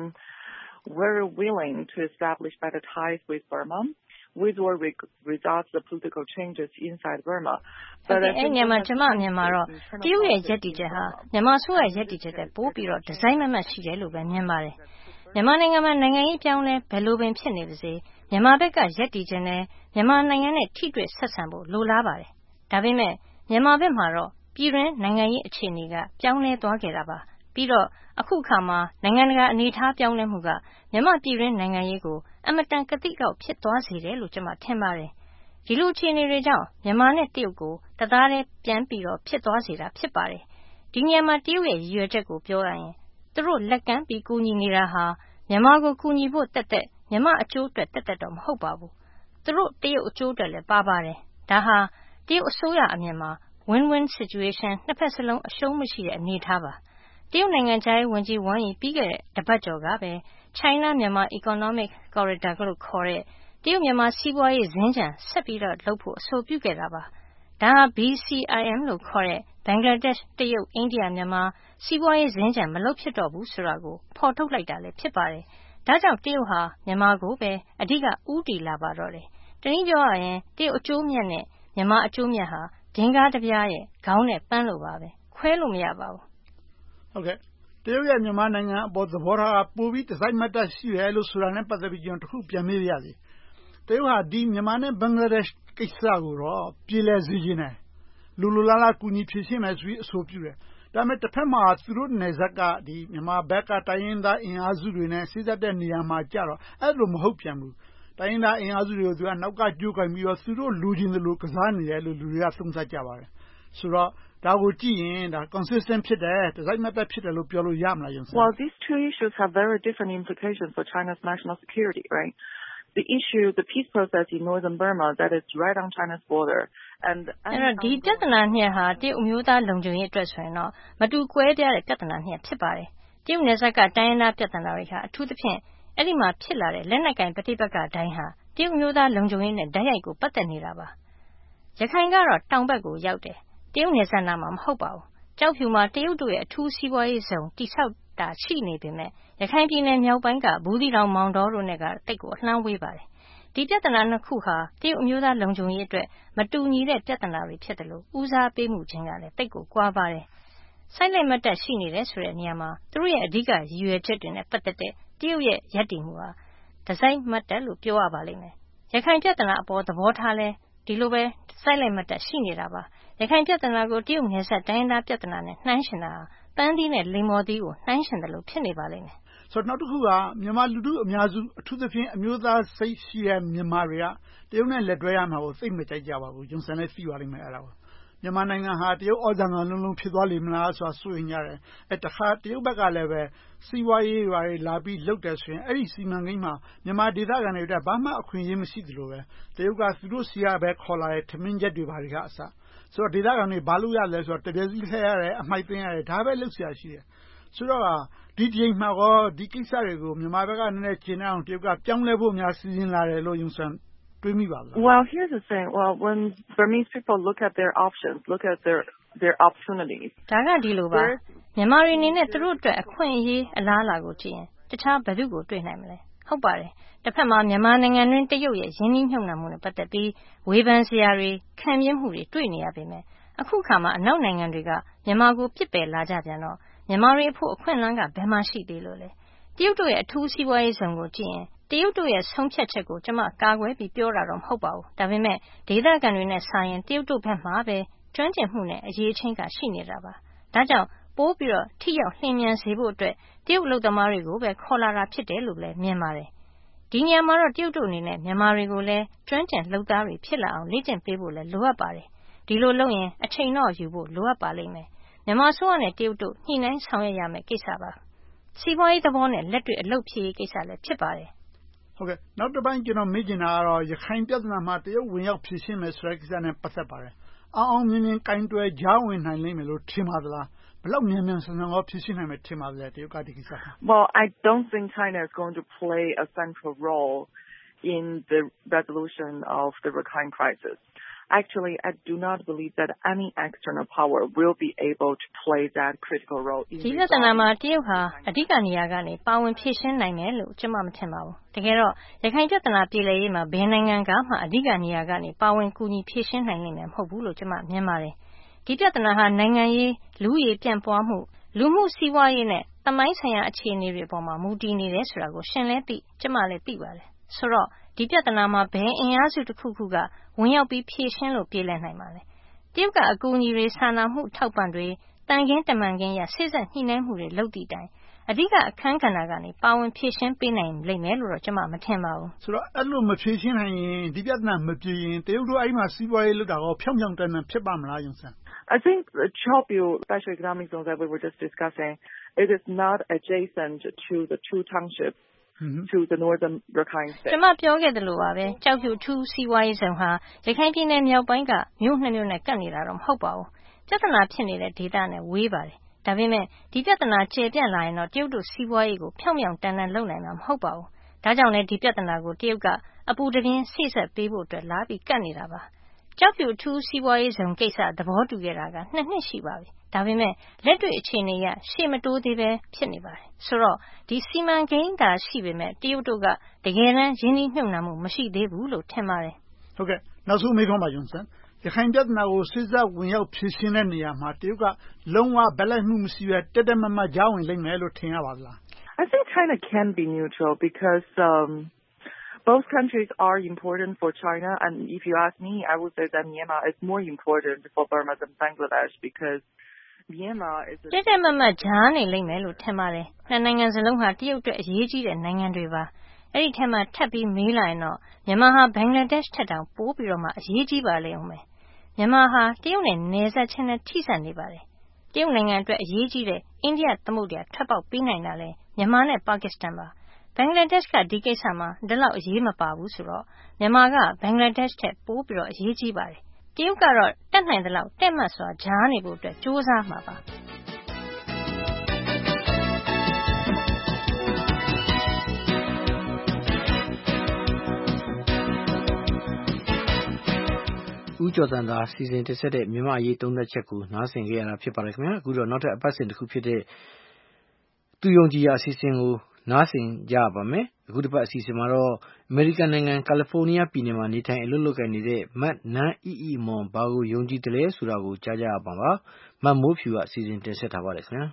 very willing to establish better ties with Burma, with or without the political changes inside Burma. But I thinkမြန်မာတော့တရုတ်ရဲ့ယက်တီချက်ဟာမြန်မာဆိုရဲ့ယက်တီချက်တဲ့ပို့ပြီးတော့ဒီဇိုင်းမမတ်ရှိတယ်လို့ပဲမြင်ပါတယ်။မြန်မာနိုင်ငံမှာနိုင်ငံရေးပြောင်းလဲဘယ်လိုပင်ဖြစ်နေပါစေမြန်မာဘက်ကယက်တီချက်နဲ့မြန်မာနိုင်ငံနဲ့ထိတွေ့ဆက်ဆံဖို့လိုလားပါတယ်။ဒါပေမဲ့မြန်မာဘက်မှာတော့ပြည်တွင်းနိုင်ငံရေးအခြေအနေကပြောင်းလဲသွားခဲ့တာပါ။ပြီးတော့အခုအခါမှာနိုင်ငံတကာအနေအထားပြောင်းလဲမှုကမြန်မာပြည်တွင်းနိုင်ငံရေးကိုအမတန်ကတိကောက်ဖြစ်သွားစေတယ်လို့ကျွန်မထင်ပါတယ်။ဒီလိုအခြေအနေတွေကြောင့်မြန်မာနဲ့တရုတ်ကိုတသားတည်းပြန်ပြီးတော့ဖြစ်သွားစေတာဖြစ်ပါတယ်။ဒီနေရာမှာတရုတ်ရဲ့ရည်ရွယ်ချက်ကိုပြောရရင်သူတို့လက်ကမ်းပြီးကူညီနေတာဟာမြန်မာကိုကူညီဖို့တက်တက်မြန်မာအကျိုးအတွက်တက်တက်တော့မဟုတ်ပါဘူး။သူတို့တရုတ်အကျိုးအတွက်လည်းပါပါတယ်။ဒါဟာတရုတ်အစိုးရအမြင်မှာ win-win situation နှစ်ဖက်စလုံးအရှုံးမရှိတဲ့အနေအထားပါ။တရုတ်နိုင်ငံခြားရေးဝန်ကြီးဝမ်ယီပြီးခဲ့တဲ့တပတ်ကျော်ကပဲ China Myanmar Economic Corridor လို့ခေါ်တဲ့တရုတ်မြန်မာစီးပွားရေးစင်္ကြန်ဆက်ပြီးတော့လုပ်ဖို့အဆိုပြုခဲ့တာပါ။ဒါဟာ BCIM လို့ခေါ်တဲ့ဘင်္ဂလားဒေ့ရှ်တရုတ်အိန္ဒိယမြန်မာစီးပွားရေးစင်္ကြန်မလုပ်ဖြစ်တော့ဘူးဆိုတာကိုဖော်ထုတ်လိုက်တာလည်းဖြစ်ပါတယ်။ဒါကြောင့်တရုတ်ဟာမြန်မာကိုပဲအဓိကဦးတည်လာပါတော့တယ်။တနည်းပြောရရင်တရုတ်အကျိုးမြတ်နဲ့မြန်မာအကျိုးမြတ်ဟာဒင်္ဂါးတစ်ပြားရဲ့ခေါင်းနဲ့ပန်းလိုပါပဲခွဲလို့မရပါဘူး။ဟုတ်ကဲ့တရုတ်ရဲ့မြန်မာနိုင်ငံအပေါ်သဘောထားကပိုပြီးတစ်စိုက်မတ်တက်ရှိတယ်လို့ဆိုတာနဲ့ပတ်သက်ပြီးကျွန်တော်တခုပြန်မေးရစီ။တရုတ်ဟာဒီမြန်မာနဲ့ဘင်္ဂလားဒေ့ရှ်ကိစ္စကိုတော့ပြည်လဲစေခြင်းနဲ့လူလူလားလားကူညီဖြည့်ရှင်းမယ်ဆိုပြီးအဆိုပြုတယ်။ဒါပေမဲ့တစ်ဖက်မှာသူတို့နယ်စပ်ကဒီမြန်မာဘက်ကတိုင်းရင်းသားအင်အားစုတွေနဲ့စစ်တပ်တဲ့နေရာမှာကြတော့အဲ့လိုမဟုတ်ပြန်ဘူး။တိုင်းရင်းသားအင်အားစုတွေကိုသူကနောက်ကကြိုးကင်ပြီးတော့သူတို့လူချင်းတွေကစားနေတယ်လို့လူတွေကသုံးသပ်ကြပါတယ်။ဆိုတော့ဒါကိုကြည့်ရင်ဒါ consistent ဖြစ်တယ်တစ်စိုက်မတ်တက်ဖြစ်တယ်လို့ပြောလို့ရမလားယုံစင် Well, these two issues have very different implications for China's national security, right? The issue, the peace process in northern Burma that is right on China's border, and ဒီပြဿနာနှစ်ဟာတရုတ်အမျိုးသားလုံခြုံရေးအတွက်ဆိုရင်တော့မတူကွဲပြားတဲ့ပြဿနာနှစ်ဖြစ်ပါတယ်။တရုတ်နယ်စပ်ကတိုင်းရင်းသားပြဿနာတွေဟာအထူးသဖြင့်အဲ့ဒီမှာဖြစ်လာတဲ့လက်နက်ကင်ပဋိပက္ခတိုင်းဟာတရုတ်မျိုးသားလုံခြုံရေးနဲ့ဓာတ်ရိုက်ကိုပတ်သက်နေတာပါ။ရခိုင်ကတော့တောင်ဘက်ကိုရောက်တယ်။တရုတ်နယ်စပ်နားမှာမဟုတ်ပါဘူး။ကျောက်ဖြူမှာတရုတ်တို့ရဲ့အထူးစီးပွားရေးဇုံတိဆောက်တာရှိနေပေမဲ့ရခိုင်ပြည်နယ်မြောက်ပိုင်းကဘူးသီးတောင်မောင်တော်တို့နဲ့ကတိတ်ကိုအလှမ်းဝေးပါတယ်။ဒီပြဿနာနှစ်ခုဟာတရုတ်အမျိုးသားလုံခြုံရေးအတွက်မတူညီတဲ့ပြဿနာတွေဖြစ်တယ်လို့ဦးစားပေးမှုချင်းကလည်းတိတ်ကိုကွာပါတယ်။စိုက်လိုက်မတ်တက်ရှိနေတယ်ဆိုတဲ့နေရာမှာသူတို့ရဲ့အဓိကရည်ရွယ်ချက်တွေနဲ့ပတ်သက်တဲ့တရုတ်ရဲ့ယက်တီမှုဟာဒီဇိုင်းမတ်တက်လို့ပြောရပါလိမ့်မယ်။ရခိုင်ပြဿနာအပေါ်သဘောထားလဲဒီလိုပဲစိုက်လိုက်မတက်ရှိနေတာပါရခိုင်ပြဿနာကိုတရုတ်နယ်စပ်တိုင်းသားပြဿနာနဲ့နှိုင်းယှဉ်တာပန်းသီးနဲ့လိမ္မော်သီးကိုနှိုင်းယှဉ်တယ်လို့ဖြစ်နေပါလိမ့်မယ်ဆိုတော့နောက်တစ်ခုကမြန်မာလူထုအများစုအထူးသဖြင့်အမျိုးသားစိတ်ရှိတဲ့မြန်မာတွေကတရုတ်နဲ့လက်တွဲရမှာကိုသိမကြိုက်ကြပါဘူးဂျွန်ဆန်လည်းသိပါလိမ့်မယ်အဲ့ဒါကိုမြန်မာနိုင်ငံဟာတရုတ်ဩဇာခံလုံးလုံးဖြစ်သွားလိမ့်မလားဆိုတာစိုးရိမ်ကြတယ်အဲတခါတရုတ်ဘက်ကလည်းပဲစီးပွားရေးတွေလာပြီးလုပ်တယ်ဆိုရင်အဲ့ဒီစီမံကိန်းမှာမြန်မာဒေသခံတွေအတွက်ဘာမှအခွင့်အရေးမရှိသလိုပဲတရုတ်ကသူတို့စီရပဲခေါ်လာတဲ့ထမင်းချက်တွေဘာတွေကအစဆိုတော့ဒေသခံတွေဘာလို့ရလဲဆိုတော့တပြည့်စည်းလှည့်ရတယ်အမိုက်သိမ်းရတယ်ဒါပဲလုပ်เสียရှိတယ်ဆိုတော့ဒီကြိမ်မှာတော့ဒီကိစ္စတွေကိုမြန်မာဘက်ကနည်းနည်းကျင်းအောင်တရုတ်ကပြောင်းလဲဖို့များစီစဉ်လာတယ်လို့ယုံစံ Well, here's the thing. Well, when Burmese people look at their options, look at their opportunities. ဒါကဒီလိုပါမြန်မာတွေအနေနဲ့သူတို့အတွက်အခွင့်အရေးအလားအလာကိုကြည့်ရင်တခြားဘယ်သူကိုတွေ့နိုင်မလဲဟုတ်ပါတယ်တစ်ဖက်မှာမြန်မာနိုင်ငံတွင်တရုတ်ရဲ့ရင်းနှီးမြှုပ်နှံမှုနဲ့ပတ်သက်ပြီးဝေဖန်စရာတွေခံပြင်းမှုတွေတွေ့နေရပေမဲ့အခုခါမှာအနောက်နိုင်ငံတွေကမြန်မာကိုပြစ်ပယ်လာကြပြန်တော့မြန်မာတွေအဖို့အခွင့်အလမ်းကဘယ်မှာရှိသေးလို့လဲတရုတ်တို့ရဲ့အထူးစီးပွားရေးဇုံကိုကြည့်ရင်တရုတ်တို့ရဲ့ဆုံးဖြတ်ချက်ကိုကျွန်မကာကွယ်ပြီးပြောတာတော့မဟုတ်ပါဘူးဒါပေမဲ့ဒေသခံတွေနဲ့ဆိုင်ရင်တရုတ်တို့ဘက်မှာပဲကျွမ်းကျင်မှုနဲ့အရေးချင်းကရှိနေတာပါဒါကြောင့်ပိုးပြီးတော့ထိရောက်နှင်းမြန်စေဖို့အတွက်တရုတ်လူသမားတွေကိုပဲခေါ်လာတာဖြစ်တယ်လို့လည်းမြင်ပါတယ်ဒီညမှာတော့တရုတ်တို့အနေနဲ့မြန်မာတွေကိုလည်းကျွမ်းကျင်လှုပ်သားတွေဖြစ်လာအောင်လေ့ကျင့်ပေးဖို့လည်းလိုအပ်ပါတယ်ဒီလိုလုပ်ရင်အချိန်တော့ယူဖို့လိုအပ်ပါလိမ့်မယ်မြန်မာဆိုရနဲ့တရုတ်တို့ညှိနှိုင်းဆောင်ရွက်ရမယ့်ကိစ္စပါစီးပွားရေးသဘောနဲ့လက်တွေ့အလုပ်ဖြစ်ရေးကိစ္စလည်းဖြစ်ပါတယ်ဟုတ်ကဲ့နောက်တစ်ပိုင်းကျွန်တော်မေးချင်တာကတော့ရခိုင်ပြဿနာမှာတရုတ်ဝင်ရောက်ဖြေရှင်းမယ်ဆိုတဲ့ကိစ္စနဲ့ပတ်သက်ပါတယ်အောင်မြင်မြင်ကင်တွယ်ကြားဝင်နိုင်လိမ့်မယ်လို့ထင်ပါသလားဘယ်လောက်မြန်မြန်ဆန်ဆန်ရောဖြေရှင်းနိုင်မယ်ထင်ပါသလဲတရုတ်ကဒီကိစ္စ Well, I don't think China is going to play a central role in the resolution of the Rakhine crisis. Actually, I do not believe that any external power will be able to play that critical role in ဒီပြဿနာမှာတရုတ်ဟာအဓိကနေရာကနေပါဝင်ဖြေရှင်းနိုင်မယ်လို့ကျွန်မမထင်ပါဘူးတကယ်တော့ရခိုင်ပြဿနာပြည်လည်ရေးမှာဘယ်နိုင်ငံကမှအဓိကနေရာကနေပါဝင်ကူညီဖြေရှင်းနိုင်နိုင်မှာမဟုတ်ဘူးလို့ကျွန်မမြင်ပါတယ်ဒီပြဿနာဟာနိုင်ငံရေးလူ့ရေးပြန့်ပွားမှုလူမှုစီးပွားရေးနဲ့သမိုင်းဆိုင်ရာအခြေအနေတွေပေါ်မှာမူတည်နေတယ်ဆိုတာကိုရှင်းလင်းသိကျွန်မလည်းသိပါတယ်ဆိုတော့ဒီပြဿနာမှာဘယ်အင်အားစုတစ်ခုခုကဝင်ရောက်ပြီးဖြေရှင်းလို့ပြည်လည်နိုင်ပါလဲတရုတ်ကအကူအညီတွေစာနာမှုထောက်ပံ့တွေတန်ခင်းတမန်ခင်းရစိစက်ညှိနှိုင်းမှုတွေလုပ်တည်တိုင်အဓိကအခန်းကဏ္ဍကနေပါဝင်ဖြေရှင်းပေးနိုင်လိမ့်မယ်လို့တော့ကျွန်မမထင်ပါဘူးဆိုတော့အဲ့လိုမဖြေရှင်းနိုင်ရင်ဒီပြဿနာမပြေရင်တရုတ်တို့အဲ့မှာစီးပွားရေးလုပ်တာကိုဖြောင်းဖြောင်းတန်းတန်းဖြစ်ပါမလားယုံစံ I think the Chopio special economic zone that we were just discussing, it is not adjacent to the two townships to the northern Rakhine state. ကျွန်မပြောခဲ့တယ်လို့ပါပဲကြောက်ဖြူထူးစီးပွားရေးဇုံဟာရခိုင်ပြည်နယ်မြောက်ပိုင်းကမြို့နှစ်မြို့နဲ့ကပ်နေတာတော့မဟုတ်ပါဘူးပြဿနာဖြစ်နေတဲ့ဒေသနဲ့ဝေးပါတယ်ဒါပေမဲ့ဒီပြဿနာကျေပြန့်လာရင်တော့တရုတ်တို့စီးပွားရေးကိုဖြောင်းဖြောင်းတန်းတန်းလုပ်နိုင်မှာမဟုတ်ပါဘူးဒါကြောင့်လည်းဒီပြဿနာကိုတရုတ်ကအပူတပြင်းဆိတ်ဆက်ပေးဖို့အတွက်လာပြီးကပ်နေတာပါကြောက်ဖြူထူးစီးပွားရေးဇုံကိစ္စသဘောတူခဲ့တာက2နှစ်ရှိပါပြီဒါပေမဲ့လက်တွေ့အခြေအနေရရှေ့မတိုးသေးပဲဖြစ်နေပါတယ်ဆိုတော့ဒီစီမံကိန်းသာရှိပေမဲ့တရုတ်တို့ကတကယ်တမ်းရင်းနှီးမြှုပ်နှံမှုမရှိသေးဘူးလို့ထင်ပါတယ်ဟုတ်ကဲ့နောက်ဆုံးမေးခွန်းပါယွန်ဆန်ရခိုင်ပြဿနာကိုစစ်စပ်ဝင်ရောက်ဖြေရှင်းတဲ့နေရာမှာတရုတ်ကလုံးဝဘက်လိုက်မှုမရှိဘဲတက်တက်မတ်မတ်ကြားဝင်လိမ့်မယ်လို့ထင်ရပါသလား I think China can be neutral because both countries are important for China, and if you ask me, I would say that Myanmar is more important for Burma than Bangladesh because Myanmar is. တက်တက်မတ်မတ်ကြားနေလိမ့်မယ်လို့ထင်ပါတယ်။နှစ်နိုင်ငံစလုံးဟာတရုတ်အတွက်အရေးကြီးတဲ့နိုင်ငံတွေပါ။အဲ့ဒီထက်မှထပ်ပြီးမေးလိုက်ရင်တော့မြန်မာဟာဘင်္ဂလားဒေ့ရှ်ထက်တောင်ပိုပြီးတော့မှအရေးကြီးပါလေဦးမယ်။မြန်မာဟာတရုတ်နဲ့နယ်စပ်ချင်းနဲ့ထိစပ်နေပါတယ်။တရုတ်နိုင်ငံအတွက်အရေးကြီးတဲ့အိန္ဒိယသမုဒ္ဒရာထွက်ပေါက်ပေးနိုင်တာလေမြန်မာနဲ့ပါကစ္စတန်ပါဘင်္ဂလားဒေ့ရှ်ကဒီကိစ္စမှာဒီလောက်အရေးမပါဘူးဆိုတော့မြန်မာကဘင်္ဂလားဒေ့ရှ်ထက်ပိုပြီးတော့အရေးကြီးပါတယ်တရုတ်ကတော့တက်နိုင်သလောက်တက်မှတ်စွာဂျားနေဖို့အတွက်စူးစမ်းမှာပါဦးကျော်တန်သာစီစဉ်တင်ဆက်တဲ့မြန်မာရေးသုံးသက်ချက်ကိုနားဆင်ကြရတာဖြစ်ပါတယ်ခင်ဗျာအခုတော့နောက်ထပ်အပတ်စဉ်တစ်ခုဖြစ်တဲ့သူယုံကြည်ရာအစီအစဉ်ကိုနားဆင်ကြပါမယ်အခုတစ်ပတ်အစီအစဉ်မှာတော့အမေရိကန်နိုင်ငံကယ်လီဖိုးနီးယားပြည်နယ်မှာနေထိုင်အလုပ်လုပ်ကိုင်နေတဲ့မတ်နန်းအီအီမွန်ဘာကိုယုံကြည်တယ်လဲဆိုတာကိုကြားကြရပါပါမတ်မိုးဖြူကအစီအစဉ်တင်ဆက်ထားပါတယ်ခင်ဗျာ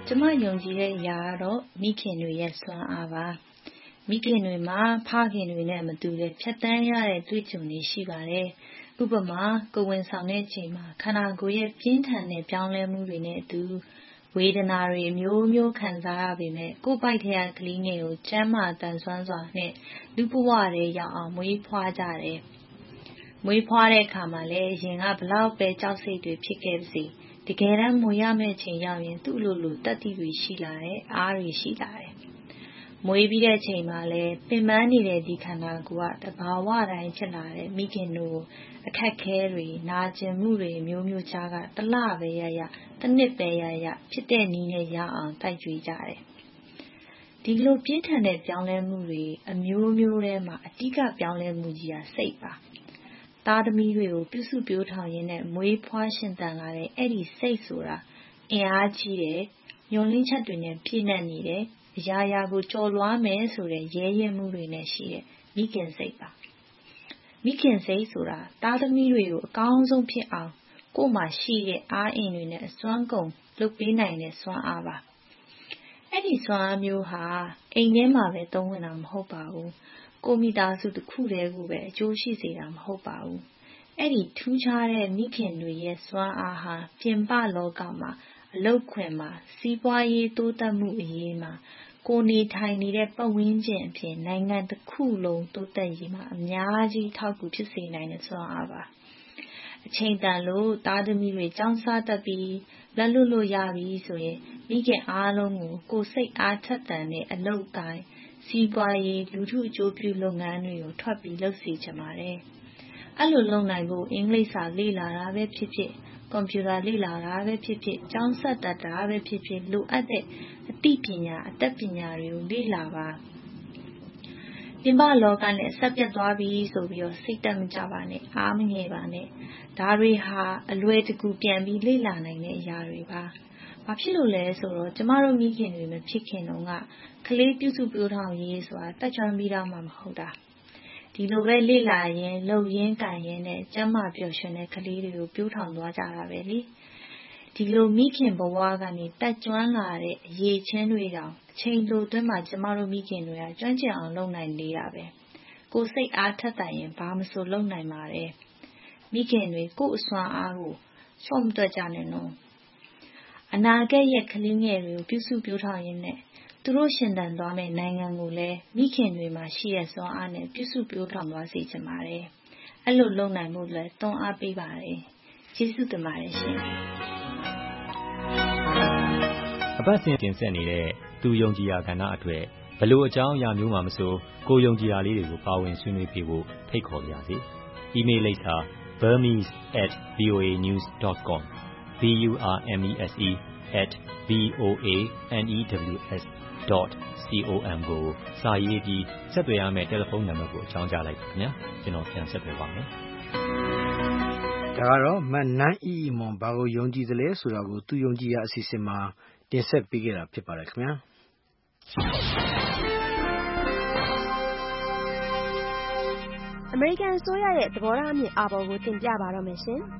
ကျမယုံကြည်တဲ့အရာကတော့မိခင်တွေရဲ့စွမ်းအားပါမိခင်တွေမှာဖခင်တွေနဲ့မတူတဲ့ဖြတ်တန်းရတဲ့တွေ့ကြုံတွေရှိပါတယ်ဥပမာကိုယ်ဝန်ဆောင်တဲ့အချိန်မှာခန္ဓာကိုယ်ရဲ့ပြင်းထန်တဲ့ပြောင်းလဲမှုတွေနဲ့အတူဝေဒနာတွေမျိုးမျိုးခံစားရပေမဲ့ကိုယ်ပိုက်ထဲကကလေးငယ်ကိုကျန်းမာတန်ဆွမ်းစွာနဲ့လူဘဝတွေရောက်အောင်မွေးဖွားကြတယ်မွေးဖွားတဲ့အခါမှာလည်းရင်ကဘလောက်ပဲကြောက်စိတ်တွေဖြစ်ခဲ့ပါစေတကယ်တမ်းမွေးရမယ့်အချိန်ရောက်ရင်သူ့လိုတတ္တိတွေရှိလာတယ်အားတွေရှိလာတယ်မွေးပြီးတဲ့အချိန်မှာလည်းပင်ပန်းနေတဲ့ဒီခန္ဓာကိုယ်ကတဘာဝတိုင်းဖြစ်လာတဲ့မိခင်တို့အခက်ခဲတွေနာကျင်မှုတွေမျိုးမျိုးချားကတလပဲရရတစ်နှစ်ပဲရရဖြစ်တဲ့နည်းနဲ့ရအောင်တိုက်ကြွေးကြတယ်ဒီလိုပြင်းထန်တဲ့ပြောင်းလဲမှုတွေအမျိုးမျိုးထဲမှာအဓိကပြောင်းလဲမှုကြီးကစိတ်ပါသားသမီးတွေကိုပြုစုပြောထောင်ရင်းနဲ့မွေးဖွားရှင်သန်လာတဲ့အဲ့ဒီစိတ်ဆိုတာအင်အားကြီးတယ်ညှို့လင်းချက်တွေနဲ့ပြည့်နှက်နေတယ်အရာရာကိုကြော်လွှားမယ်ဆိုတဲ့ရဲရဲမှုတွေနဲ့ရှိတဲ့မိခင်စိတ်ပါမိခင်စိတ်ဆိုတာသားသမီးတွေကိုအကောင်းဆုံးဖြစ်အောင်ကိုယ်မှာရှိတဲ့အားအင်တွေနဲ့အစွမ်းကုန်လုပ်ပေးနိုင်တဲ့စွမ်းအားပါအဲ့ဒီစွမ်းအားမျိုးဟာအိမ်ထဲမှာပဲသုံးဝင်တာမဟုတ်ပါဘူးကိုမိသားစုတစ်ခုတည်းကိုပဲအကျိုးရှိစေတာမဟုတ်ပါဘူးအဲ့ဒီထူးခြားတဲ့မိခင်တွေရဲ့စွမ်းအားဟာပြင်ပလောကမှာအလုတ်ခွင်မှာစီးပွားရေးတိုးတက်မှုအရေးမှာကိုနေထိုင်နေတဲ့ပတ်ဝန်းကျင်အပြင်နိုင်ငံတစ်ခုလုံးတိုးတက်ရေးမှာအများကြီးထောက်ကူဖြစ်စေနိုင်တဲ့စွမ်းအားပါအချိန်တန်လို့သားသမီးတွေကြောင်းစားတတ်ပြီးလက်လွတ်လို့ရပြီဆိုရင်မိခင်အားလုံးကိုစိတ်အားထက်သန်တဲ့အလုပ်ကိုင်းစီးပွားရေးလူထုအကျိုးပြုလုပ်ငန်းတွေကိုထွက်ပြီးလုပ်စီချင်ပါတယ်အဲ့လိုလုပ်နိုင်ဖို့အင်္ဂလိပ်စာလေ့လာတာပဲဖြစ်ဖြစ်ကွန်ပျူတာလေ့လာတာပဲဖြစ်ဖြစ်ကျောင်းဆက်တတ်တာပဲဖြစ်ဖြစ်လိုအပ်တဲ့အသိပညာအတတ်ပညာတွေကိုလေ့လာပါပြင်ပလောကနဲ့ဆက်ပြတ်သွားပြီဆိုပြီးတော့စိတ်တက်မကြပါနဲ့အားမငယ်ပါနဲ့ဒါတွေဟာအလွယ်တကူပြန်ပြီးလေ့လာနိုင်တဲ့အရာတွေပါဘာဖြစ်လို့လဲဆိုတော့ကျမတို့မိခင်တွေမဖြစ်ခင်တုန်းကကလေးပြုစုပြောထောင်ရေးဆိုတာတက်ကြွပြီးတော့မှမဟုတ်တာဒီလိုပဲလေ့လာရင်လှုပ်ရင်းကန်ရင်းနဲ့ကျမ်းမာပျော်ရွှင်တဲ့ကလေးတွေကိုပြောထောင်သွားကြတာပဲလေဒီလိုမိခင်ဘဝကနေတက်ကြွလာတဲ့အရေးချင်းတွေတောင်အချိန်လိုတွင်းမှာကျမတို့မိခင်တွေကကျွမ်းကျင်အောင်လုပ်နိုင်နေတာပဲကိုယ်စိတ်အားထက်သန်ရင်ဘာမဆိုလုပ်နိုင်ပါတယ်မိခင်တွေကိုယ်အစွမ်းအားကိုရှော့မတွက်ကြနဲ့နော်အနာဂတ်ရဲ့ကလေးငယ်တွေကိုပြုစုပြောထောင်ရင်းနဲ့သူတို့ရှင်သန်သွားမယ့်နိုင်ငံကိုလည်းမိခင်တွေမှာရှိတဲ့စွမ်းအားနဲ့ပြုစုပြောထောင်သွားစေချင်ပါတယ်အဲ့လိုလုပ်နိုင်ဖို့လည်းတွန်းအားပေးပါတယ်ကျေးဇူးတင်ပါတယ်ရှင်အပတ်စဉ်တင်ဆက်နေတဲ့သူယုံကြည်ရာကဏ္ဍအတွက်ဘလို့အကြောင်းအရာမျိုးမှမဆိုကိုယုံကြည်ရာလေးတွေကိုပါဝင်ဆွေးနွေးပြဖို့ဖိတ်ခေါ်ပါရစေ။ email လိပ်စာ burmese@voanews.com burmese@voanews.com ကိုစာရေးပြီးဆက်သွယ်ရမယ့်တယ်လီဖုန်းနံပါတ်ကိုအကြောင်းကြားလိုက်ပါခင်ဗျာကျွန်တော်ပြန်ဆက်သွယ်ပါမယ်ဒါကတော့မနန်းအီမွန်ဘာကိုယုံကြည်သလဲဆိုတာကိုသူယုံကြည်ရာအစီအစဉ်မှာတင်ဆက်ပေးခဲ့တာဖြစ်ပါတယ်ခင်ဗျာအမေရိကန်အစိုးရရဲ့သဘောထားအမြင်အာဘော်ကိုတင်ပြပါတော့မယ်ရှင်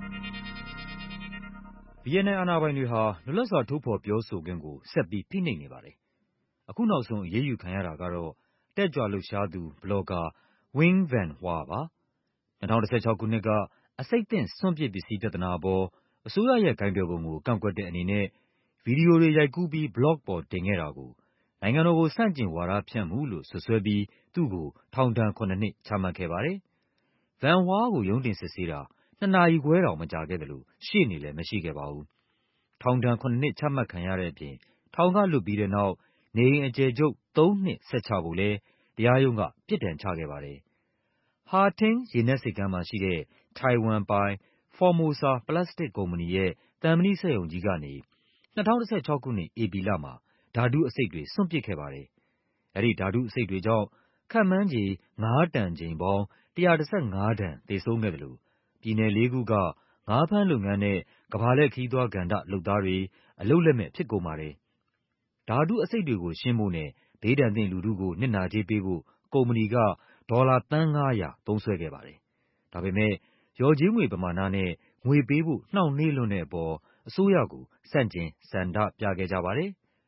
ဗီယက်နမ်အာဏာပိုင်တွေဟာလွတ်လပ်စွာထုတ်ဖော်ပြောဆိုခွင့်ကိုဆက်ပြီးဖိနှိပ်နေပါတယ်အခုနောက်ဆုံးအရေးယူခံရတာကတော့တက်ကြွလှုပ်ရှားသူဘလော့ဂါ Wing Van Hoa ပါ2016ခုနှစ်ကအဆိပ်သင့်စွန့်ပစ်ပစ္စည်းပြဿနာအပေါ်အစိုးရရဲ့ကိုင်တွယ်ပုံကိုကန့်ကွက်တဲ့အနေနဲ့ဗီဒီယိုတွေရိုက်ကူးပြီး blog ပေါ်တင်ခဲ့တာကိုနိုင်ငံတော်ကိုဆန့်ကျင်ဝါဒဖြန့်မှုလို့စွပ်စွဲပြီးသူ့ကိုထောင်ဒဏ်9နှစ်ချမှတ်ခဲ့ပါတယ်။ Van Hoa ကိုရုံးတင်စစ်ဆေးတာ2 နာရီခွဲတောင်မကြာခဲ့သလိုရှေ့နေလည်းမရှိခဲ့ပါဘူး။ထောင်ဒဏ်9နှစ်ချမှတ်ခံရတဲ့အပြင်ထောင်ကလွတ်ပြီးတဲ့နောက်နေအိမ်အကျယ်ချုပ်3နှစ်ဆက်ချဖို့လဲတရားရုံးကပြစ်ဒဏ်ချခဲ့ပါတယ်။ Ha Tinh ရေနက်ဆိပ်ကမ်းမှာရှိတဲ့ထိုင်ဝမ်ပိုင် Formosa ပလတ်စတစ်ကုမ္ပဏီရဲ့သံမဏိစက်ရုံကြီးကနေ2016ခုနှစ်ဧပြီလမှာဓာတုအဆိပ်တွေစွန့်ပစ်ခဲ့ပါတယ်။အဲဒီဓာတုအဆိပ်တွေကြောင့်ခန့်မှန်းခြေ5 တန်ချိန်ပေါင်း115 တန်သေဆုံးခဲ့သလိုပြည်နယ်4ခုကငါးဖမ်းလုပ်ငန်းနဲ့ကမ္ဘာလှည့်ခရီးသွားကဏ္ဍလုပ်သားတွေအလုပ်လက်မဲ့ဖြစ်ကုန်ပါတယ်။ဓာတုအဆိပ်တွေကိုရှင်းဖို့နဲ့ဘေးဒဏ်သင့်လူထုကိုနစ်နာကြေးပေးဖို့ကုမ္ပဏီကဒေါ်လာသန်း500သုံးစွဲခဲ့ပါတယ်။ဒါပေမဲ့လျော်ကြေးငွေပမာဏနဲ့ငွေပေးဖို့နှောင့်နှေးလွန်းတဲ့အပေါ်အစိုးရကိုဆန့်ကျင်ဆန္ဒပြခဲ့ကြပါတယ်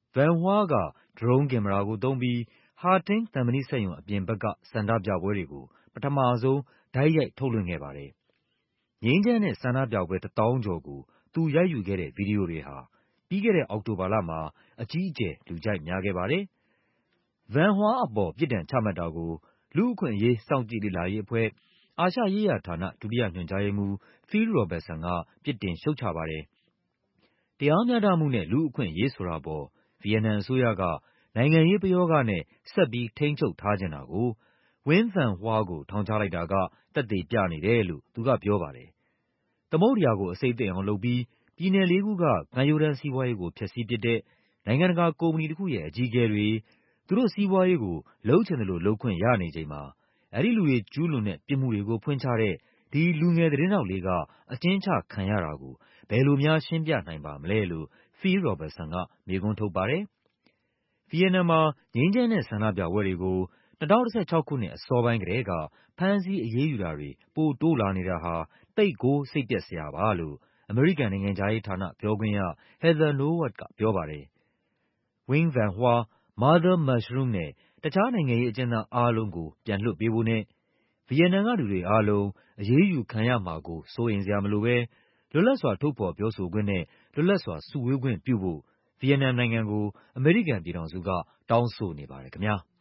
Van Hoa က drone ကင်မရာကိုသုံးပြီး ဟာတင်းသံမဏိစက်ရုံအပြင်ဘက်ကဆန္ဒပြပွဲတွေကို ပထမဆုံးတိုက်ရိုက်ထုတ်လွှင့်ခဲ့ပါတယ်။ငြိမ်းချမ်းတဲ့ဆန္ဒပြပွဲ 1000 ကျော်ကိုသူရိုက်ယူခဲ့တဲ့ဗီဒီယိုတွေဟာ ပြီးခဲ့တဲ့အောက်တိုဘာလမှာအကြီးအကျယ်လူကြိုက်များခဲ့ပါတယ်။ Van Hoa အပေါ်ပြစ်ဒဏ်ချမှတ်တာကို လူ့အခွင့်အရေးစောင့်ကြည့်လေ့လာရေးအဖွဲ့ အာရှရေးရာဌာန ဒုတိယညွှန်ကြားရေးမှူး Phil Robertson က ပြစ်တင်ရှုတ်ချပါတယ်။ တရားမျှတမှုနဲ့လူ့အခွင့်အရေးဆိုတာအပေါ် ဗီယက်နမ်အစိုးရက နိုင်ငံရေးပယောဂနဲ့ဆက်ပြီးထိန်းချုပ်ထားချင်တာကို Nguyen Van Hoa ကိုထောင်ချလိုက်တာက သက်သေပြနေတယ်လို့ သူကပြောပါတယ်။ သမုဒ္ဒရာကိုအဆိပ်သင့်အောင်လုပ်ပြီး ပြည်နယ် 4 ခုက ကမ်းရိုးတန်းစီးပွားရေးကိုဖျက်ဆီးပစ်တဲ့ နိုင်ငံတကာကုမ္ပဏီတခုရဲ့အကြီးအကဲတွေ သူတို့စီးပွားရေးကိုလုပ်ချင်သလိုလုပ်ခွင့်ရနေချိန်မှာ အဲဒီလူတွေကျူးလွန်တဲ့ပြစ်မှုတွေကိုဖွင့်ချတဲ့ ဒီလူငယ်သတင်းထောက်လေးက အကျဉ်းချခံရတာကို ဘယ်လိုများရှင်းပြနိုင်ပါမလဲလို့ Phil Robertson က မေးခွန်းထုတ်ပါတယ်။ ဗီယက်နမ်မှာငြိမ်းချမ်းတဲ့ဆန္ဒပြပွဲတွေကို 2016 ခုနှစ်အစောပိုင်းကတည်းက ဖမ်းဆီးအရေးယူတာတွေ ပိုတိုးလာနေတာဟာ သိပ်ကိုစိတ်ပျက်စရာပါလို့ အမေရိကန်နိုင်ငံခြားရေးဌာနပြောခွင့်ရ Heather Nauert ကပြောပါတယ်။ Nguyen Van Hoa, Mother Mushroom နဲ့ တခြားနိုင်ငံရေးအကျဉ်းသားအားလုံးကိုပြန်လွှတ်ပေးဖို့နဲ့ ဗီယက်နမ်ကလူတွေအားလုံး အရေးယူခံရမှာကို စိုးရိမ်စရာမလိုဘဲ လွတ်လပ်စွာထုတ်ဖော်ပြောဆိုခွင့်နဲ့ လွတ်လပ်စွာစုဝေးခွင့်ပြုဖို့ ဗီယက်နမ်နိုင်ငံကို အမေရိကန်ပြည်ထောင်စုက တောင်းဆိုနေပါတယ်ခင်ဗျာ။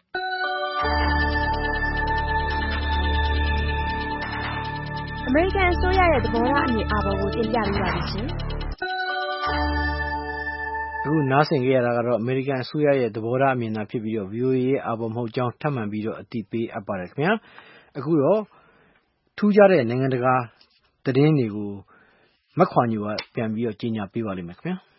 American အစိုးရရဲ့သဘောထားအမြင်အာဘော်ကိုတင်ပြပေးပါမယ်ရှင်။အခုနားဆင်ကြရတာကတော့ American အစိုးရရဲ့သဘောထားအမြင်သာဖြစ်ပြီးတော့ VOA ရဲ့အာဘော်မဟုတ်ကြောင်းထပ်မံပြီးတော့အသိပေးအပ်ပါတယ်ခင်ဗျာ။အခုတော့ထူးခြားတဲ့နိုင်ငံတကာသတင်းတွေကိုမခွာညိုကပြန်ပြီးတော့ကြီးညာပေးပါလိမ့်မယ်ခင်ဗျာ။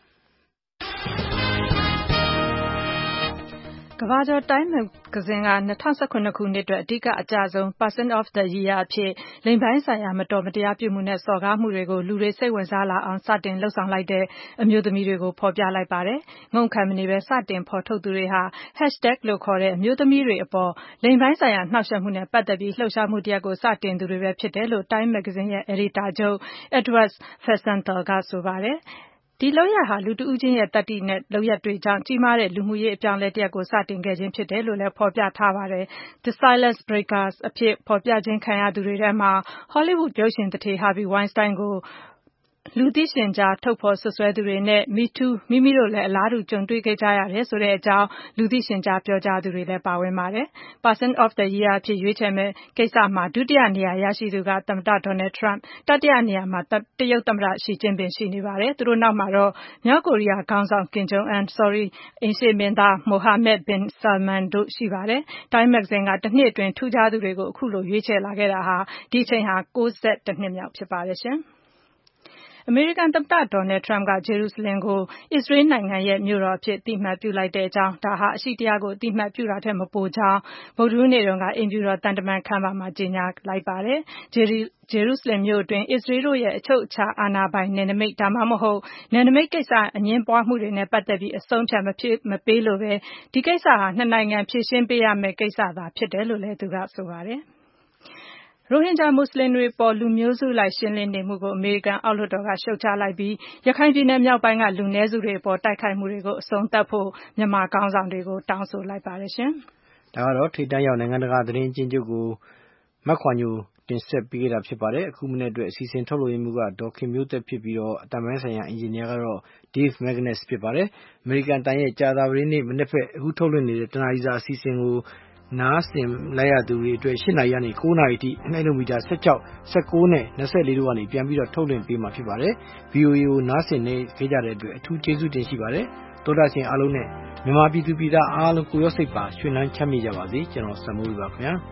ကမ္ဘာကျော် Time မဂ္ဂဇင်းက 2019 ခုနှစ်အတွက်အဓိကအကျဆုံး Person of the Year အဖြစ် လိင်ပိုင်းဆိုင်ရာမတော်မတရားပြုမှုနဲ့စော်ကားမှုတွေကိုလူတွေစိတ်ဝင်စားလာအောင်စတင်လုပ်ဆောင်လိုက်တဲ့အမျိုးသမီးတွေကိုဖော်ပြလိုက်ပါတယ်။ငုံခံမနေပဲစတင်ဖော်ထုတ်သူတွေဟာ Hashtag လို့ခေါ်တဲ့အမျိုးသမီးတွေအပေါ်လိင်ပိုင်းဆိုင်ရာနှောက်ယှက်မှုနဲ့ပတ်သက်ပြီးလှုပ်ရှားမှုတရပ်ကိုစတင်သူတွေပဲဖြစ်တယ်လို့ Time မဂ္ဂဇင်းရဲ့အယ်ဒီတာချုပ် Edward Felsenthal ကဆိုပါတယ်။ဒီလုပ်ရပ်ဟာလူတဦးချင်းရဲ့သတ္တိနဲ့လုပ်ရပ်တွေကြောင့်ကြီးမားတဲ့လူမှုရေးအပြောင်းအလဲတရပ်ကိုစတင်ခဲ့ခြင်းဖြစ်တယ်လို့လည်းဖော်ပြထားပါတယ်။ The Silence Breakers အဖြစ်ဖော်ပြခြင်းခံရသူတွေထဲမှာ Hollywood ရုပ်ရှင်သူဌေး Harvey Weinstein ကိုလူသိရှင်ကြားထုတ်ဖော်စွပ်စွဲသူတွေနဲ့ Me Too မိမိတို့လည်းအလားတူကြုံတွေ့ခဲ့ကြရတယ်ဆိုတဲ့အကြောင်းလူသိရှင်ကြားပြောကြားသူတွေလည်းပါဝင်ပါတယ်။ Person of the Year အဖြစ်ရွေးချယ်မယ့်ကိစ္စမှာဒုတိယနေရာရရှိသူကသမ္မတ Donald Trump ၊ တတိယနေရာမှာတရုတ်သမ္မတ Xi Jinping ရှိနေပါတယ်။ သူတို့နောက်မှာတော့မြောက်ကိုရီးယားခေါင်းဆောင် Kim Jong Un ၊ အိမ်ရှေ့မင်းသား Mohammed bin Salman တို့ရှိပါတယ်။ Time မဂ္ဂဇင်းကတနှစ်အတွင်းထူးခြားသူတွေကိုအခုလိုရွေးချယ်လာခဲ့တာဟာဒီအချိန်ဟာ61နှစ်မြောက်ဖြစ်ပါတယ်ရှင်။ အမေရိကန်သမ္မတ Donald Trump က ဂျေရုဆလင်ကို အစ္စရေးနိုင်ငံရဲ့မြို့တော်အဖြစ်အသိအမှတ်ပြုလိုက်တဲ့အကြောင်း ဒါဟာအရှိတရားကိုအသိအမှတ်ပြုတာထက်မပိုကြောင်း ဗုဒ္ဓဟူးနေ့တုန်းကအိမ်ဖြူတော်သံတမန်ခန်းမမှာကြေညာလိုက်ပါတယ်။ ဂျေရုဆလင်မြို့အတွင်း အစ္စရေးတို့ရဲ့အချုပ်အခြာအာဏာပိုင်နယ်နိမိတ် ဒါမှမဟုတ်နယ်နိမိတ်ကိစ္စအငြင်းပွားမှုတွေနဲ့ပတ်သက်ပြီးအဆုံးအဖြတ်မပေးလိုပဲဒီကိစ္စဟာနှစ်နိုင်ငံဖြေရှင်းပေးရမယ့်ကိစ္စသာဖြစ်တယ်လို့လည်းသူကဆိုပါတယ်။ ရိုဟင်ဂျာမွတ်စလင်တွေအပေါ်လူမျိုးစုလိုက်ရှင်းလင်းနေမှုကိုအမေရိကန်အောက်လွှတ်တော်ကရှုတ်ချလိုက်ပြီးရခိုင်ပြည်နယ်မြောက်ပိုင်းကလူနည်းစုတွေအပေါ်တိုက်ခိုက်မှုတွေကိုအဆုံးသတ်ဖို့မြန်မာခေါင်းဆောင်တွေကိုတောင်းဆိုလိုက်ပါတယ်ရှင်။ဒါကတော့ထိပ်တန်းရောက်နိုင်ငံတကာသတင်းအကျဉ်းချုပ်ကိုမခွာညိုတင်ဆက်ပေးခဲ့တာဖြစ်ပါတယ်။အခုမနေ့အတွက်အစီအစဉ်ထုတ်လုပ်ရေးမှူးကဒေါ်ခင်မျိုးသက်ဖြစ်ပြီးတော့အတမန်ဆိုင်ရာအင်ဂျင်နီယာကတော့ Dave Magnus ဖြစ်ပါတယ်။အမေရိကန်တိုင်းရဲ့ကြာသပတေးနေ့မနေ့ဖက်အခုထုတ်လွှင့်နေတဲ့တနာရီစာအစီအစဉ်ကိုနားဆင်လိုက်ရသူတွေအတွက်8နာရီကနေ9နာရီအထိနှိုင်းလုံးမီတာ16 19နဲ့24တို့ကနေပြန်ပြီးတော့ထုတ်လွှင့်ပေးမှာဖြစ်ပါတယ်။ VOA ကိုနားဆင်နေကြတဲ့အတွက်အထူးကျေးဇူးတင်ရှိပါတယ်။သောတာရှင်အားလုံးနဲ့မြန်မာပြည်သူပြည်သားအားလုံးကိုရောစိတ်ပါရွှင်လန်းချမ်းမြေ့ကြပါစေ။ကျွန်တော်စံမိုးပါခင်ဗျာ။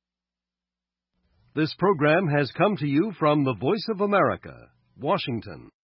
This program has come to you from the Voice of America, Washington.